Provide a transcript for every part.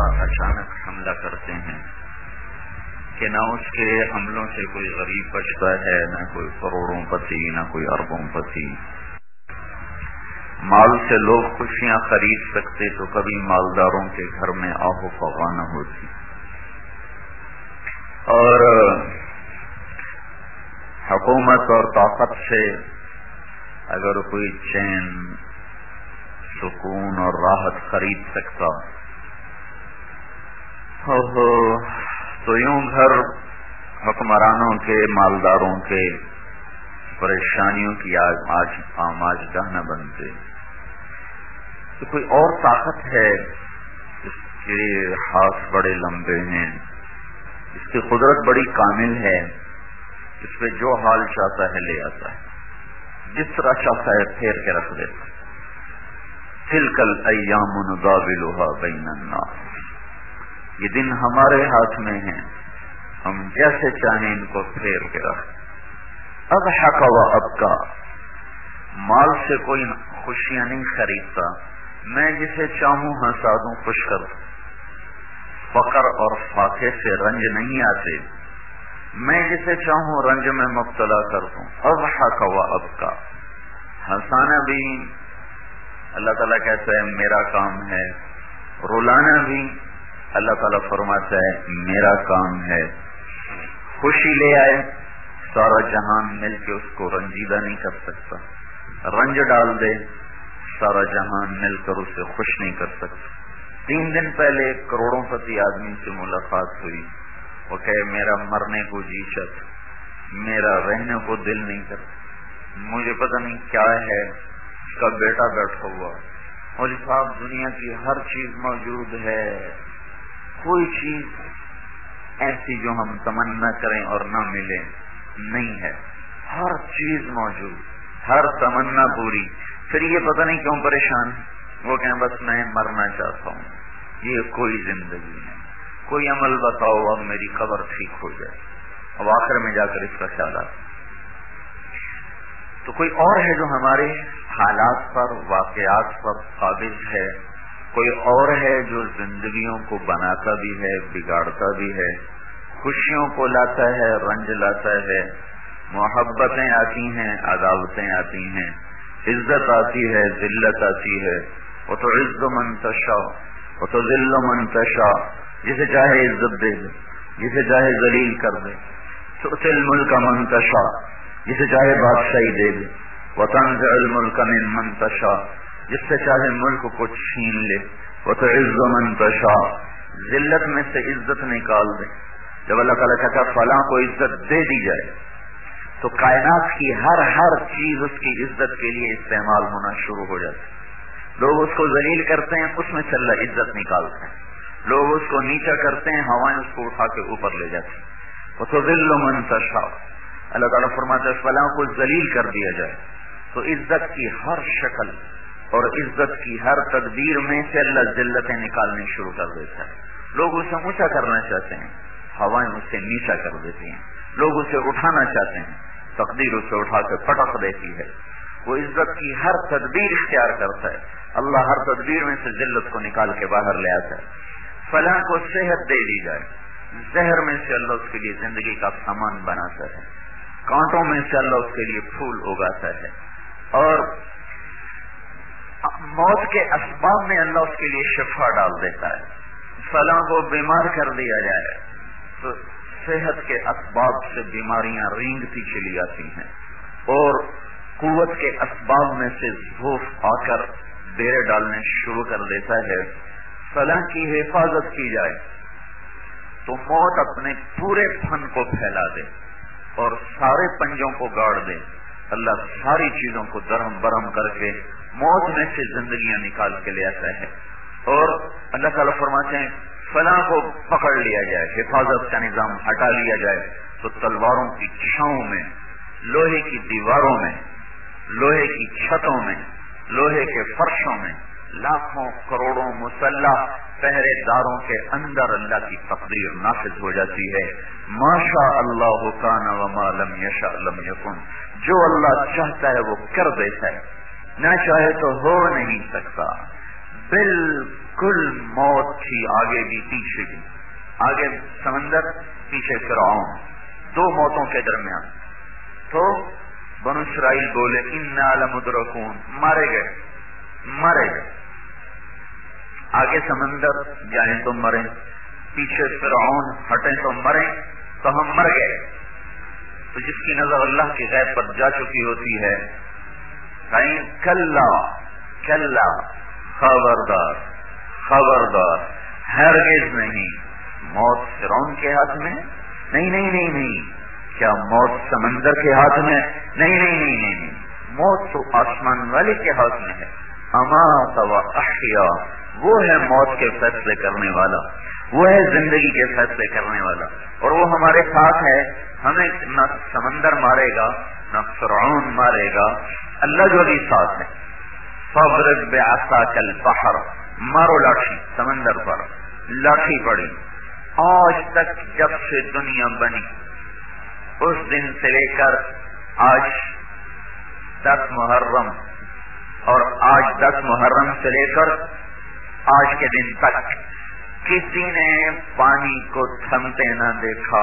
اچانک حملہ کرتے ہیں کہ نہ اس کے حملوں سے کوئی غریب بچتا ہے، نہ کوئی کروڑوں پتی، نہ کوئی اربوں پتی. مال سے لوگ خوشیاں خرید سکتے تو کبھی مالداروں کے گھر میں آہ و فغاں نہ ہوتی. اور حکومت اور طاقت سے اگر کوئی چین، سکون اور راحت خرید سکتا تو یوں گھر حکمرانوں کے، مالداروں کے پریشانیوں کی آماجگاہ نہ بنتے. تو کوئی اور طاقت ہے جس کے ہاتھ بڑے لمبے ہیں، اس کی قدرت بڑی کامل ہے، اس پہ جو حال چاہتا ہے لے آتا ہے، جس طرح چاہتا ہے پھیر کے رکھ دیتا. تلک الایام نداولها بین الناس، یہ دن ہمارے ہاتھ میں ہیں، ہم جیسے چاہیں ان کو پھیر کے رکھیں. اضحک و ابکا، مال سے کوئی خوشیاں نہیں خریدتا، میں جسے چاہوں ہنسا دوں، خوش کر دوں. فقر اور فاقے سے رنج نہیں آتے، میں جسے چاہوں رنج میں مبتلا کر دوں. اضحک و ابکا، ہنسانا بھی اللہ تعالیٰ کہتا ہے میرا کام ہے، رلانا بھی اللہ تعالیٰ فرماتا ہے میرا کام ہے. خوشی لے آئے، سارا جہان مل کے اس کو رنجیدہ نہیں کر سکتا. رنج ڈال دے، سارا جہان مل کر اسے خوش نہیں کر سکتا. 3 دن پہلے ایک کروڑوں پتی آدمی سے ملاقات ہوئی، وہ کہے میرا مرنے کو جی چاہتا، میرا رہنے کو دل نہیں کرتا، مجھے پتہ نہیں کیا ہے. اس کا بیٹا بیٹھا ہوا، اور صاحب دنیا کی ہر چیز موجود ہے، کوئی چیز ایسی جو ہم تمنا کریں اور نہ ملے نہیں ہے، ہر چیز موجود، ہر تمنا پوری. پھر یہ پتہ نہیں کیوں پریشان ہے، وہ کہیں بس میں مرنا چاہتا ہوں. یہ کوئی زندگی نہیں، کوئی عمل بتاؤ اب میری قبر ٹھیک ہو جائے. اب آخر میں جا کر اس کا خیال آتا. تو کوئی اور ہے جو ہمارے حالات پر، واقعات پر قابض ہے، کوئی اور ہے جو زندگیوں کو بناتا بھی ہے، بگاڑتا بھی ہے، خوشیوں کو لاتا ہے، رنج لاتا ہے، محبتیں آتی ہیں، عداوتیں آتی ہیں، عزت آتی ہے، ذلت آتی ہے. وتعز من تشاء وتذل من تشاء، جسے چاہے عزت دے دے، جسے چاہے ذلیل کر دے. تؤتی الملک من تشاء، جسے چاہے بادشاہی دے دے. وتنزع الملک ممن تشاء، جس سے چاہے ملک کو چھین لے. وتعز من تشاء، ذلت میں سے عزت نکال دے. جب اللہ تعالیٰ کہتا ہے فلاں کو عزت دے دی جائے تو کائنات کی ہر چیز اس کی عزت کے لیے استعمال ہونا شروع ہو جاتی. لوگ اس کو ذلیل کرتے ہیں، اس میں سے اللہ عزت نکالتے ہیں. لوگ اس کو نیچا کرتے ہیں، ہوائیں اس کو اٹھا کے اوپر لے جاتی ہیں. وتذل من تشاء، اللہ تعالیٰ فرماتا ہے فلاں کو ذلیل کر دیا جائے تو عزت کی ہر شکل اور عزت کی ہر تدبیر میں سے اللہ ذلتیں نکالنے شروع کر دیتا ہے. لوگ اسے اونچا کرنا چاہتے ہیں، ہوائیں اسے نیچا کر دیتی ہیں. لوگ اسے اٹھانا چاہتے ہیں، تقدیر اسے اٹھا کے پٹخ دیتی ہے. وہ عزت کی ہر تدبیر اختیار کرتا ہے، اللہ ہر تدبیر میں سے ذلت کو نکال کے باہر لے آتا ہے. فلاں کو صحت دے دی جائے، زہر میں سے اللہ اس کے لیے زندگی کا سامان بناتا ہے، کانٹوں میں سے اللہ اس کے لیے پھول اگاتا ہے، اور موت کے اسباب میں اللہ اس کے لیے شفا ڈال دیتا ہے. فلاں کو بیمار کر دیا جائے تو صحت کے اسباب سے بیماریاں رینگتی چلی آتی ہیں، اور قوت کے اسباب میں سے ضعف آ کر ڈیرے ڈالنے شروع کر دیتا ہے. فلاں کی حفاظت کی جائے تو موت اپنے پورے فن کو پھیلا دے اور سارے پنجوں کو گاڑ دے. اللہ ساری چیزوں کو درہم برہم کر کے موت میں سے زندگیاں نکال کے لے آتا ہے. اور اللہ تعالیٰ فرماتے ہیں فلاں کو پکڑ لیا جائے، حفاظت کا نظام ہٹا لیا جائے تو تلواروں کی چھاؤں میں، لوہے کی دیواروں میں، لوہے کی چھتوں میں، لوہے کے فرشوں میں لاکھوں کروڑوں مسلح پہرے داروں کے اندر اللہ کی تقدیر نافذ ہو جاتی ہے. ما شاء اللہ کان وما لم یشاء لم یکن، جو اللہ چاہتا ہے وہ کر دیتا ہے، نہ چاہے تو ہو نہیں سکتا. بالکل بالکل موت تھی، آگے بھی پیچھے بھی، آگے سمندر پیچھے فرعون، دو موتوں کے درمیان. تو بنو اسرائیل بولے انا لمدرکون، مارے گئے. آگے سمندر جائیں تو مریں، پیچھے فرعون ہٹیں تو مریں، تو ہم مر گئے. تو جس کی نظر اللہ کے غیب پر جا چکی ہوتی ہے کہیں کلا خبردار ہرگز نہیں، موت فرعون کے ہاتھ میں نہیں. کیا موت سمندر کے ہاتھ میں؟ نہیں. موت تو آسمان والے کے ہاتھ میں ہے. امات و احیا، وہ ہے موت کے فیصلے کرنے والا، وہ ہے زندگی کے فیصلے کرنے والا، اور وہ ہمارے ساتھ ہے. ہمیں نہ سمندر مارے گا نہ فرعون مارے گا، اللہ جو بھی ساتھ ہے. فاضرب بعصاک البحر، مارو لاٹھی سمندر پر. لاٹھی پڑی. آج تک جب سے دنیا بنی اس دن سے لے کر آج 10 محرم، اور آج 10 محرم سے لے کر آج کے دن تک کسی نے پانی کو تھمتے نہ دیکھا،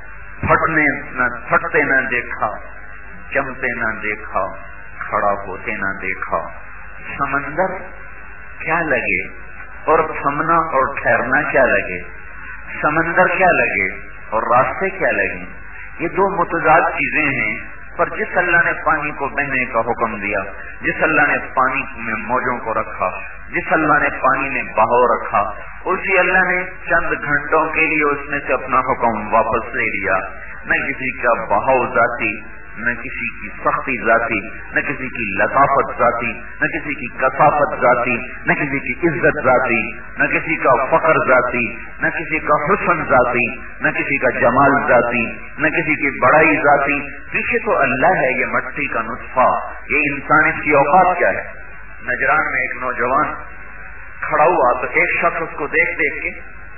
پھٹتے نہ دیکھا، جمتے نہ دیکھا، کھڑا ہوتے نہ دیکھا. سمندر کیا لگے اور تھمنا اور ٹھہرنا کیا لگے، سمندر کیا لگے اور راستے کیا لگے. یہ دو متضاد چیزیں ہیں. پر جس اللہ نے پانی کو بہنے کا حکم دیا، جس اللہ نے پانی میں موجوں کو رکھا، جس اللہ نے پانی میں بہاؤ رکھا، اسی اللہ نے چند گھنٹوں کے لیے اس میں سے اپنا حکم واپس لے لیا. نہ کسی کا بہاؤ ذاتی، نہ کسی کی سختی ذاتی، نہ کسی کی لطافت ذاتی، نہ کسی کی کثافت ذاتی، نہ کسی کی عزت ذاتی، نہ کسی کا فقر ذاتی، نہ کسی کا حسن ذاتی، نہ کسی کا جمال ذاتی، نہ کسی کی بڑائی ذاتی. پیچھے تو اللہ ہے. یہ مٹی کا نطفہ، یہ انسان، اس کی اوقات کیا ہے. نجران میں ایک نوجوان کھڑا ہوا تو ایک شخص اس کو دیکھ کے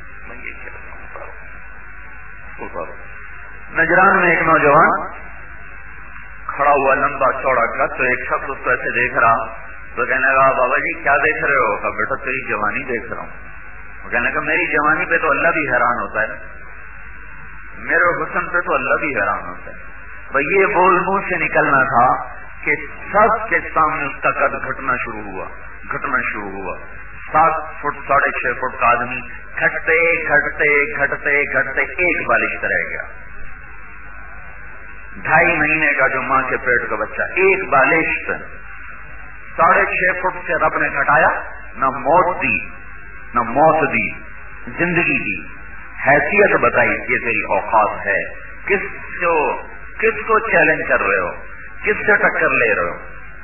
نجران میں ایک نوجوان کھڑا ہوا لمبا چوڑا کا، تو ایک شخص اس کو ایسے دیکھ رہا تو کہنے لگا بابا جی کیا دیکھ رہے ہو؟ کہا بیٹا تیری جوانی دیکھ رہا ہوں. وہ کہنے لگا میری جوانی پہ تو اللہ بھی حیران ہوتا ہے، میرے حسن پہ تو اللہ بھی حیران ہوتا ہے. تو یہ بول منہ سے نکلنا تھا کہ سب کے سامنے اس کا قد گھٹنا شروع ہوا. 7 فٹ 6.5 فٹ کا آدمی گھٹتے ایک بالشت رہ گیا. 2.5 مہینے کا جو ماں کے پیٹ کا بچہ، ایک بالشت. 6.5 فٹ سے رب نے گھٹایا، نہ موت دی، زندگی دی، حیثیت بتائی. یہ تیری اوقات ہے. کس کو چیلنج کر رہے ہو؟ کس سے ٹکر لے رہے ہو؟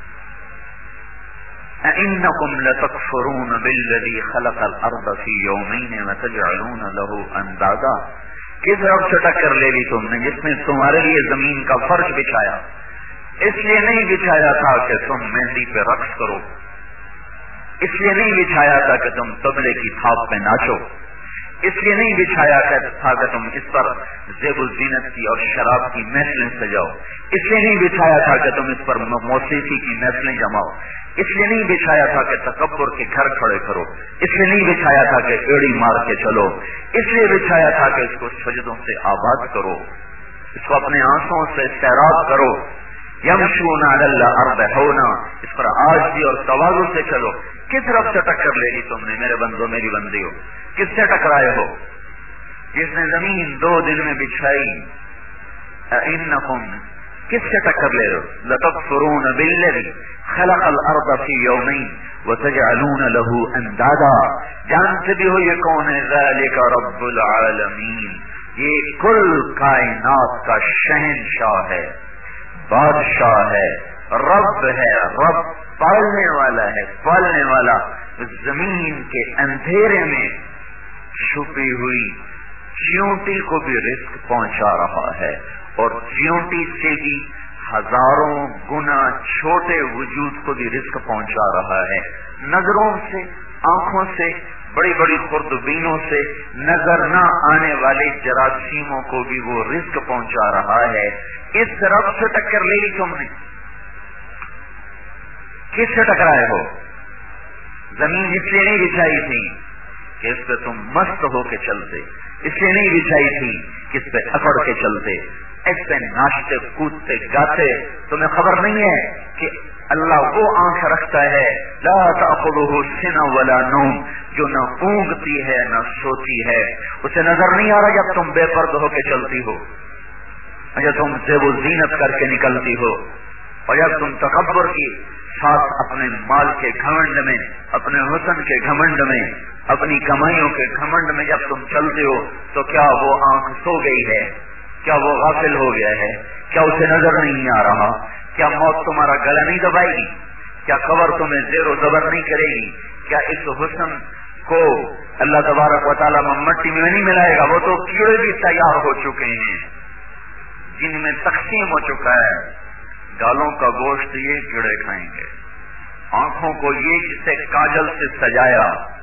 اَإِنَّكُمْ لَتَكْفُرُونَ بِالَّذِي خَلَقَ الْأَرْضَ فِي يَوْمَيْنِ وَتَجْعَلُونَ لَهُ أَندَادًا. کس رب سے ٹکر لے لی تم نے جس نے تمہارے لیے زمین کا فرش بچھایا؟ اس لیے نہیں بچھایا تھا کہ تم مہندی پہ رقص کرو، اس لیے نہیں بچھایا تھا کہ تم طبلے کی تھاپ پہ ناچو، اس لیے نہیں بچھایا تھا کہ تم اس پر زیب و زینت کی اور شراب کی محفلیں سجاؤ، اس لیے نہیں بچھایا تھا کہ تم اس پر موسیقی کی محفلیں جماؤ، اس لیے نہیں بچھایا تھا کہ تکبر کے گھر کھڑے کرو، اس لیے نہیں بچھایا تھا کہ ایڑی مار کے چلو، اس لیے بچھایا تھا کہ اس کو سجدوں سے آباد کرو، اس کو اپنے آنسوں سے سیراب کرو. یمشون علی الارض ہونا، اس پر عاجزی اور تواضع سے چلو. کس رب سے ٹکر لے لی تم نے میرے بندو میری بندی ہو؟ کس سے ٹکرائے ہو؟ جس نے زمین 2 دن میں بچھائی. انکم، کس سے ٹکر لے رہے ہو؟ لتکفرون بالذی خلق الارض فی یومین وتجعلون له اندادا. جانتے بھی ہو یہ کون ہے؟ ذالک رب العالمین، یہ کل کائنات کا شہنشاہ ہے، بادشاہ ہے، رب ہے، رب پالنے والا ہے، پالنے والا. زمین کے اندھیرے میں چھپی ہوئی چیونٹی کو بھی رزق پہنچا رہا ہے، اور چیونٹی سے بھی ہزاروں گنا چھوٹے وجود کو بھی رزق پہنچا رہا ہے. نظروں سے، آنکھوں سے، بڑی بڑی خوردبینوں سے نظر نہ آنے والے جراثیموں کو بھی وہ رزق پہنچا رہا ہے. اس رب سے ٹکر لے لی تم نے. کس سے ٹکرائے ہو؟ زمین اس لیے نہیں بچھائی تھی کہ اس پہ تم مست ہو کے چلتے، اس لیے نہیں بچھائی تھی کہ اس پہ اکڑ کے چلتے، اس پہ ناچتے کودتے گاتے۔ تمہیں خبر نہیں ہے کہ اللہ وہ آنکھ رکھتا ہے لا تأخذہ سنہ ولا نوم، جو نہ اونگتی ہے نہ سوتی ہے، اسے نظر نہیں آ رہا جب تم بے پرد ہو کے چلتی ہو، جب تم زیب و زینت کر کے نکلتی ہو، اور جب تم تکبر کی ساتھ اپنے مال کے گھمنڈ میں، اپنے حسن کے گھمنڈ میں، اپنی کمائیوں کے گھمنڈ میں جب تم چلتے ہو، تو کیا وہ آنکھ سو گئی ہے؟ کیا وہ غافل ہو گیا ہے؟ کیا اسے نظر نہیں آ رہا؟ کیا موت تمہارا گلا نہیں دبائے گی؟ کیا قبر تمہیں زیر و زبر نہیں کرے گی؟ کیا اس حسن کو اللہ تبارک و تعالیٰ مٹی میں نہیں ملائے گا؟ وہ تو کیڑے بھی تیار ہو چکے ہیں جن میں تقسیم ہو چکا ہے۔ گالوں کا گوشت یہ کیڑے کھائیں گے، آنکھوں کو یہ جسے کاجل سے سجایا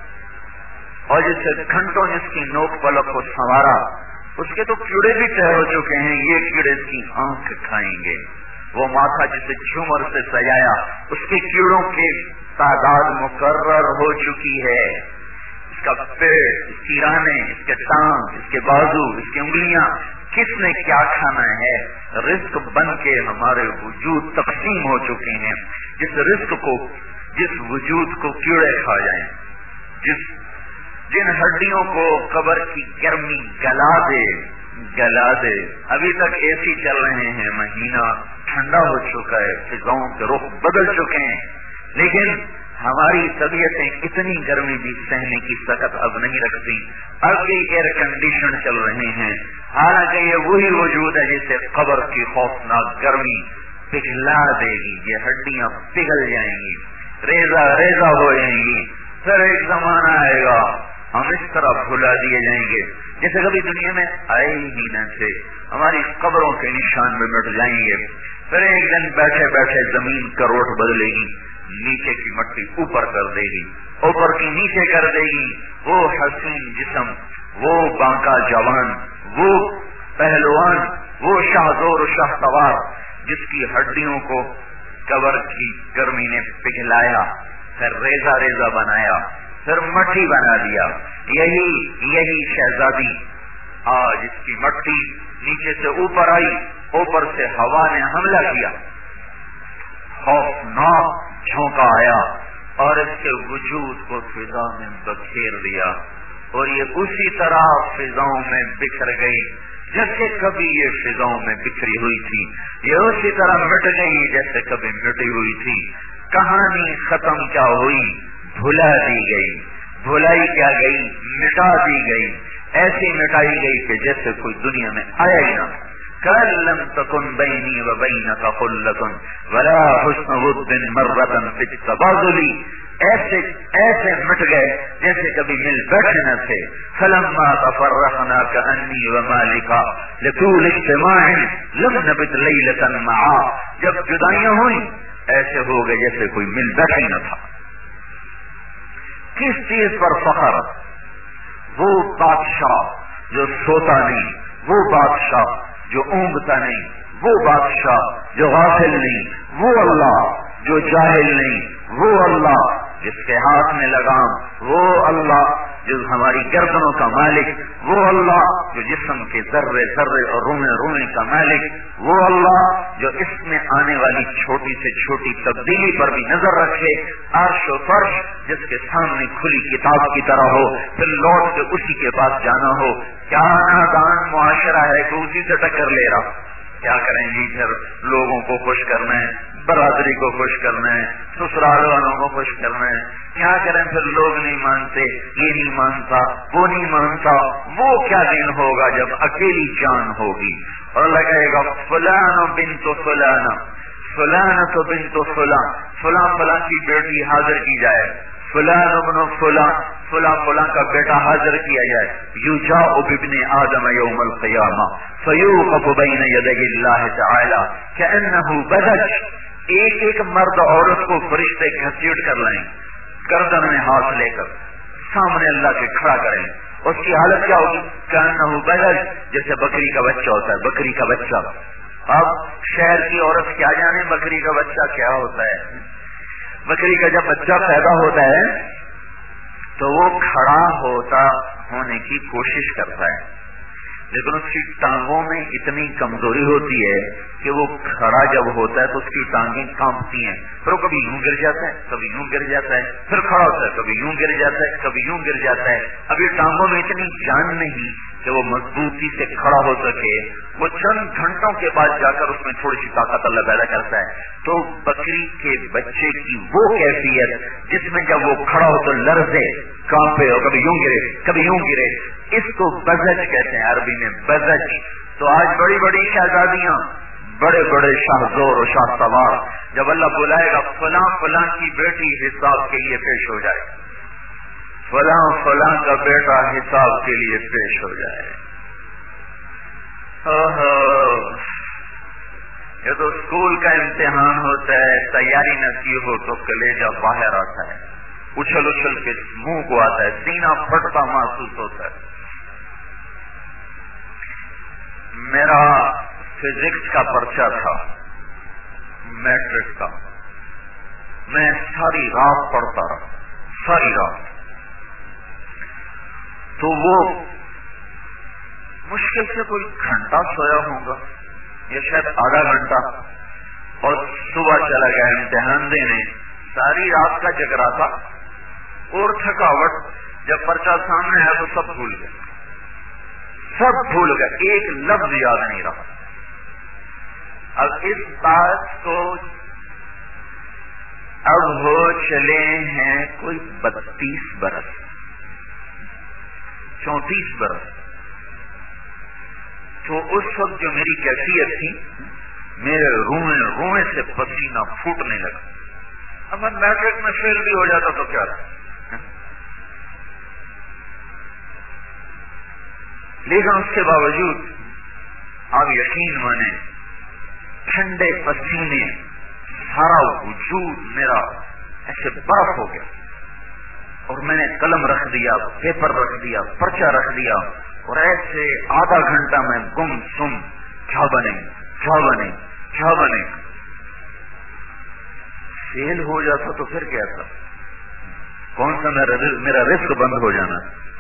اور جسے گھنٹوں جس کی نوک پلک کو سنوارا، اس کے تو کیڑے بھی طے ہو چکے ہیں، یہ کیڑے اس کی آنکھ کھائیں گے۔ وہ ماتھا جسے جھومر سے سجایا، اس کے کیڑوں کی تعداد مقرر ہو چکی ہے۔ اس کا پیٹ، اس کی رانیں، اس کے ٹانگ، اس کے بازو، اس کی انگلیاں، کس نے کیا کھانا ہے؟ رزق بن کے ہمارے وجود تقسیم ہو چکے ہیں۔ جس رزق کو، جس وجود کو کیڑے کھا جائیں، جن ہڈیوں کو قبر کی گرمی گلا دے، ابھی تک اے سی چل رہے ہیں، مہینہ ٹھنڈا ہو چکا ہے، فضاؤں کے رخ بدل چکے ہیں، لیکن ہماری طبیعتیں اتنی گرمی بھی سہنے کی طاقت اب نہیں رکھتی، اب بھی ایئر کنڈیشن چل رہے ہیں، حالانکہ یہ وہی وجود ہے جسے قبر کی خوفناک گرمی پگھلا دے گی، یہ ہڈیاں پگھل جائیں گی، ریزہ ریزہ ہو جائیں گی۔ پھر ایک زمانہ آئے گا ہم اس طرح بھلا دیے جائیں گے جیسے کبھی دنیا میں آئے ہی نہ تھے، ہماری قبروں کے نشان میں مٹ جائیں گے۔ پھر ایک دن بیٹھے بیٹھے زمین کروٹ بدلے گی، نیچے کی مٹی اوپر کر دے گی، اوپر کی نیچے کر دے گی۔ وہ حسین جسم، وہ بانکا جوان، وہ پہلوان، وہ شاہزور شاہ سوار جس کی ہڈیوں کو قبر کی گرمی نے پگھلایا، پھر ریزہ ریزہ بنایا، پھر مٹی بنا دیا، یہی شہزادی آج اس کی مٹی نیچے سے اوپر آئی، اوپر سے ہوا نے حملہ کیا، خوفناک جھونکا آیا اور اس کے وجود کو فضا میں بکھیر دیا، اور یہ اسی طرح فضاؤں میں بکھر گئی جیسے کبھی یہ فضاؤں میں بکھری ہوئی تھی، یہ اسی طرح مٹ گئی جیسے کبھی مٹی ہوئی تھی۔ کہانی ختم کیا ہوئی؟ بھلا دی گئی، بھلائی کیا گئی؟ مٹا دی گئی، ایسی مٹائی گئی کہ جیسے کوئی دنیا میں آیا ہی نہ۔ کَلَّمْ تَكُنْ بَيْنِي وَبَيْنَكَ خُلَّةٌ وَلَا حُسْنُ وُدٍّ مَرَّةً فِي التَّبَادُلِ، ایسے مٹ گئے جیسے کبھی مل بیٹھے نہ تھے۔ فَلَمَّا تَفَرَّقْنَا كَأَنِّي وَمَالِكَ لِطُولِ اجْتِمَاعٍ لَمْ نَبِتْ لَيْلَةً مَعًا، جب جدائیاں ہوئیں ایسے ہو گئے جیسے کوئی مل بیٹھا ہی نہ تھا۔ کس چیز پر فخر؟ وہ بادشاہ جو سوتا نہیں، وہ بادشاہ جو اونگتا نہیں، وہ بادشاہ جو غافل نہیں، وہ اللہ جو جاہل نہیں، وہ اللہ جس کے ہاتھ میں لگام، وہ اللہ جو ہماری گردنوں کا مالک، وہ اللہ جو جسم کے ذرے ذرے اور رونے رونے کا مالک، وہ اللہ جو اس میں آنے والی چھوٹی سے چھوٹی تبدیلی پر بھی نظر رکھے، عرش و فرش جس کے سامنے کھلی کتاب کی طرح ہو، پھر لوٹ کے اسی کے پاس جانا ہو۔ کیا نادان معاشرہ ہے کہ اسی سے ٹکر لے رہا، کیا کریں گی؟ پھر لوگوں کو خوش کرنا ہے، برادری کو خوش کرنا ہے، سسرال والوں کو خوش کرنا ہے، کیا کریں؟ پھر لوگ نہیں مانتے، یہ نہیں مانتا، وہ نہیں مانتا۔ وہ کیا دن ہوگا جب اکیلی جان ہوگی اور اللہ کہے گا فلان بنت فلان، فلان تو بنت فلان، فلاں فلاں کی بیٹی حاضر کی جائے، فلان ابن فلان، فلاں فلاں کا بیٹا حاضر کیا جائے۔ یجاء بابن آدم یوم القیامہ فیوقف بین یدی اللہ تعالی کأنہ بدج، ایک ایک مرد عورت کو فرشتے گھسیٹ کر لائیں، گردن میں ہاتھ لے کر سامنے اللہ کے کھڑا کریں، اس کی حالت کیا ہوگی؟ کأنہ بدج، جیسے بکری کا بچہ ہوتا ہے، بکری کا بچہ۔ اب شہر کی عورت کیا جانے بکری کا بچہ کیا ہوتا ہے؟ بکری کا جب بچہ پیدا ہوتا ہے تو وہ کھڑا ہونے کی کوشش کرتا ہے، لیکن اس کی ٹانگوں میں اتنی کمزوری ہوتی ہے کہ وہ کھڑا جب ہوتا ہے تو اس کی ٹانگیں کانپتی ہیں، پھر وہ کبھی یوں گر جاتا ہے، کبھی یوں گر جاتا ہے، پھر کھڑا ہوتا ہے، کبھی یوں گر جاتا ہے، کبھی یوں گر جاتا ہے۔ اب یہ ٹانگوں میں اتنی جان نہیں کہ وہ مضبوطی سے کھڑا ہو سکے، وہ چند گھنٹوں کے بعد جا کر اس میں تھوڑی سی طاقت اللہ پیدا کرتا ہے۔ تو بکری کے بچے کی وہ کیفیت جس میں جب وہ کھڑا ہو تو لرزے، کانپے، اور کبھی یوں گرے کبھی یوں گرے، اس کو بزج کہتے ہیں عربی میں، بزج۔ تو آج بڑی بڑی شہزادیاں، بڑے بڑے شاہزور اور شاہ سوار، جب اللہ بلائے گا فلاں فلاں کی بیٹی حساب کے لیے پیش ہو جائے، فلاں فلاں کا بیٹا حساب کے لیے پیش ہو جائے، یہ تو اسکول کا امتحان ہوتا ہے، تیاری نہ کی ہو تو کلیجہ باہر آتا ہے، اچھل اچھل کے منہ کو آتا ہے، سینہ پھٹتا محسوس ہوتا ہے۔ میرا فزکس کا پرچہ تھا میٹرک کا، میں ساری رات پڑھتا رہا، ساری رات، تو وہ مشکل سے کوئی گھنٹہ سویا ہوگا یا شاید آدھا گھنٹہ، اور صبح چلا گیا امتحان دینے، ساری رات کا جگراتا اور تھکاوٹ، جب پرچہ سامنے آیا تو سب بھول گئے، سب بھول گئے، ایک لفظ یاد نہیں رہا۔ اب اس بات کو اب ہو چلے ہیں کوئی 32 برس، 34 برس، تو اس وقت جو میری کیفیت تھی، میرے روئے سے پسینہ پھوٹنے لگا۔ اب میں میٹرک میں فیل بھی ہو جاتا تو کیا تھا، لیکن اس کے باوجود آپ یقین مانیں ٹھنڈے پسینے، سارا وجود میرا ایسے برف ہو گیا، اور میں نے قلم رکھ دیا، پیپر رکھ دیا، پرچہ رکھ دیا، اور ایسے آدھا گھنٹہ میں گم سم، کیا بنے کیا بنے کیا بنے۔ فیل ہو جاتا تو پھر کیا تھا، کون سا میرا رزق بند ہو جانا،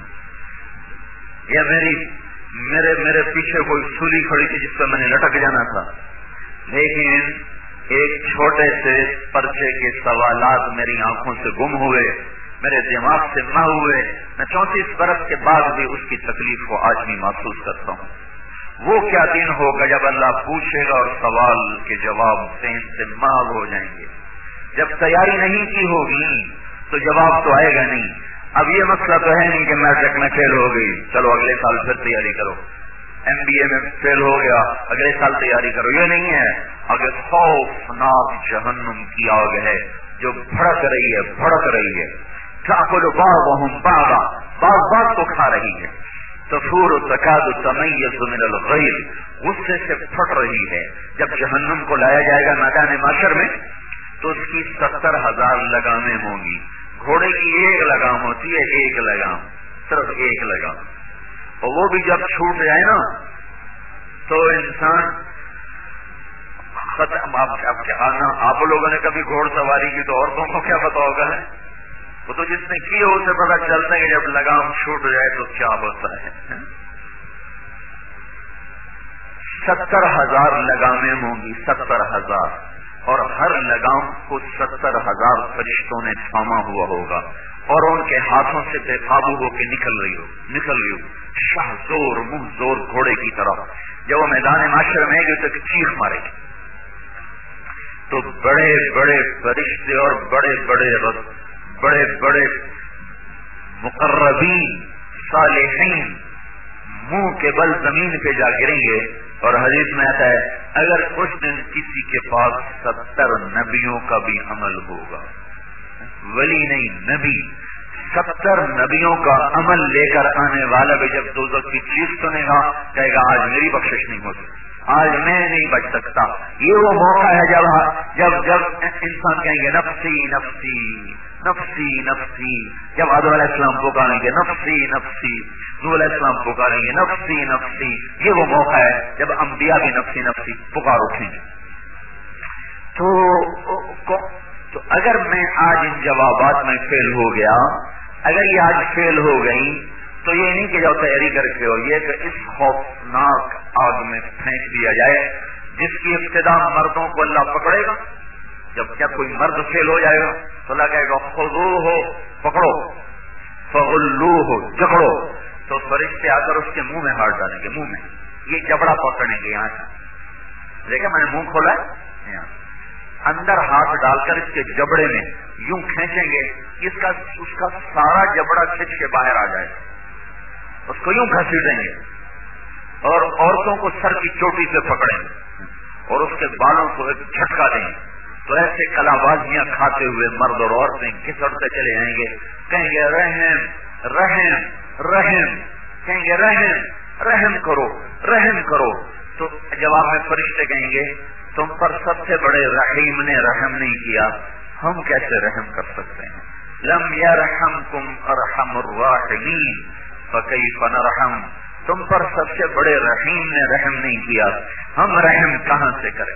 یا میرے پیچھے کوئی سولی کھڑی تھی جس پہ میں نے لٹک جانا تھا۔ لیکن ایک چھوٹے سے پرچے کے سوالات میری آنکھوں سے گم ہوئے، میرے دماغ سے نہ ہوئے، میں 34 برس کے بعد بھی اس کی تکلیف کو آج بھی محسوس کرتا ہوں۔ وہ کیا دن ہوگا جب اللہ پوچھے گا اور سوال کے جواب ذہن سے مال ہو جائیں گے۔ جب تیاری نہیں کی ہوگی تو جواب تو آئے گا نہیں۔ اب یہ مسئلہ تو ہے نہیں کہ میٹرک میں فیل ہو گئی، چلو اگلے سال پھر تیاری کرو، MBA میں فیل ہو گیا، اگلے سال تیاری کرو، یہ نہیں ہے۔ اگر خوفناک جہنم کی آگ ہے جو بھڑک رہی ہے، تاکل بعضهم بعضا، بعض کو کھا رہی ہے، تفور تکاد تمیز من الغیظ، غصے سے پھٹ رہی ہے۔ جب جہنم کو لایا جائے گا میدان محشر میں تو اس کی 70,000 لگامیں ہوں گی۔ گھوڑے کی ایک لگام ہوتی ہے، ایک لگام، صرف ایک لگام، اور وہ بھی جب چھوٹ جائے نا تو انسان ختم۔ آپ لوگوں نے کبھی گھوڑ سواری کی تو عورتوں کو کیا پتا ہوگا ہے، وہ تو جس نے کی اسے پتا چلتا ہے کہ جب لگام چھوٹ جائے تو کیا ہوتا ہے۔ 70,000 لگامیں ہوں گی، 70,000، اور ہر لگام کو 70,000 فرشتوں نے تھاما ہوا ہوگا، اور ان کے ہاتھوں سے بے قابو ہو کے نکل رہی ہو شاہ زور منہ زور گھوڑے کی طرح۔ جب وہ میدان معاشر میں گئے تو چیخ مارے گی تو بڑے بڑے فرشتے اور بڑے بڑے مقربین صالحین منہ کے بل زمین پہ جا گریں گے۔ اور حدیث میں آتا ہے اگر کچھ دن کسی کے پاس 70 نبیوں کا بھی عمل ہوگا، ولی نہیں نبی، 70 نبیوں کا عمل لے کر آنے والا بھی جب دوزخ کی چیخ سنے گا کہے گا آج میری بخشش نہیں ہو سکتی، آج میں نہیں بچ سکتا۔ یہ وہ موقع ہے جب انسان کہیں گے نفسی نفسی نفسی نفسی، جب آدم علیہ السلام پکاریں گے نفسی نفسی، نوح علیہ السلام پکاریں گے نفسی نفسی، یہ وہ موقع ہے جب انبیاء بھی نفسی نفسی پکار اٹھیں گے۔ تو اگر میں آج ان جوابات میں فیل ہو گیا، اگر یہ آج فیل ہو گئی تو یہ نہیں کہ جاؤ تیاری کر کے ہو، یہ کہ اس خوفناک آگ میں پھینک دیا جائے جس کی ابتدا مردوں کو اللہ پکڑے گا. جب کیا کوئی مرد فیل ہو جائے گا تو اللہ کہے گا خذوہ، پکڑو، فغلوہ، جکڑو. تو فرشتے آ کر اس کے منہ میں ہاتھ ڈالیں گے، منہ میں یہ جبڑا پکڑیں گے. یہاں سے دیکھیں میں نے منہ کھولا ہے، یہاں اندر ہاتھ ڈال کر اس کے جبڑے میں یوں کھینچیں گے، اس کا سارا جبڑا کھینچ کے باہر آ جائے، اس کو یوں گھسیٹیں گے اور عورتوں کو سر کی چوٹی سے پکڑیں گے اور اس کے بالوں کو ایک جھٹکا دیں گے. تو ایسے کلابازیاں کھاتے ہوئے مرد اور عورتیں گھسڑتے چلے جائیں گے، کہیں گے رحم رحم رحم، کہیں گے رحم رحم کرو رحم کرو. تو جواب میں فرشتے کہیں گے تم پر سب سے بڑے رحیم نے رحم نہیں کیا، ہم کیسے رحم کر سکتے ہیں؟ لم یرحمکم ارحم الراحمین فکیف نرحم. تم پر سب سے بڑے رحیم نے رحم نہیں کیا، ہم رحم کہاں سے کریں؟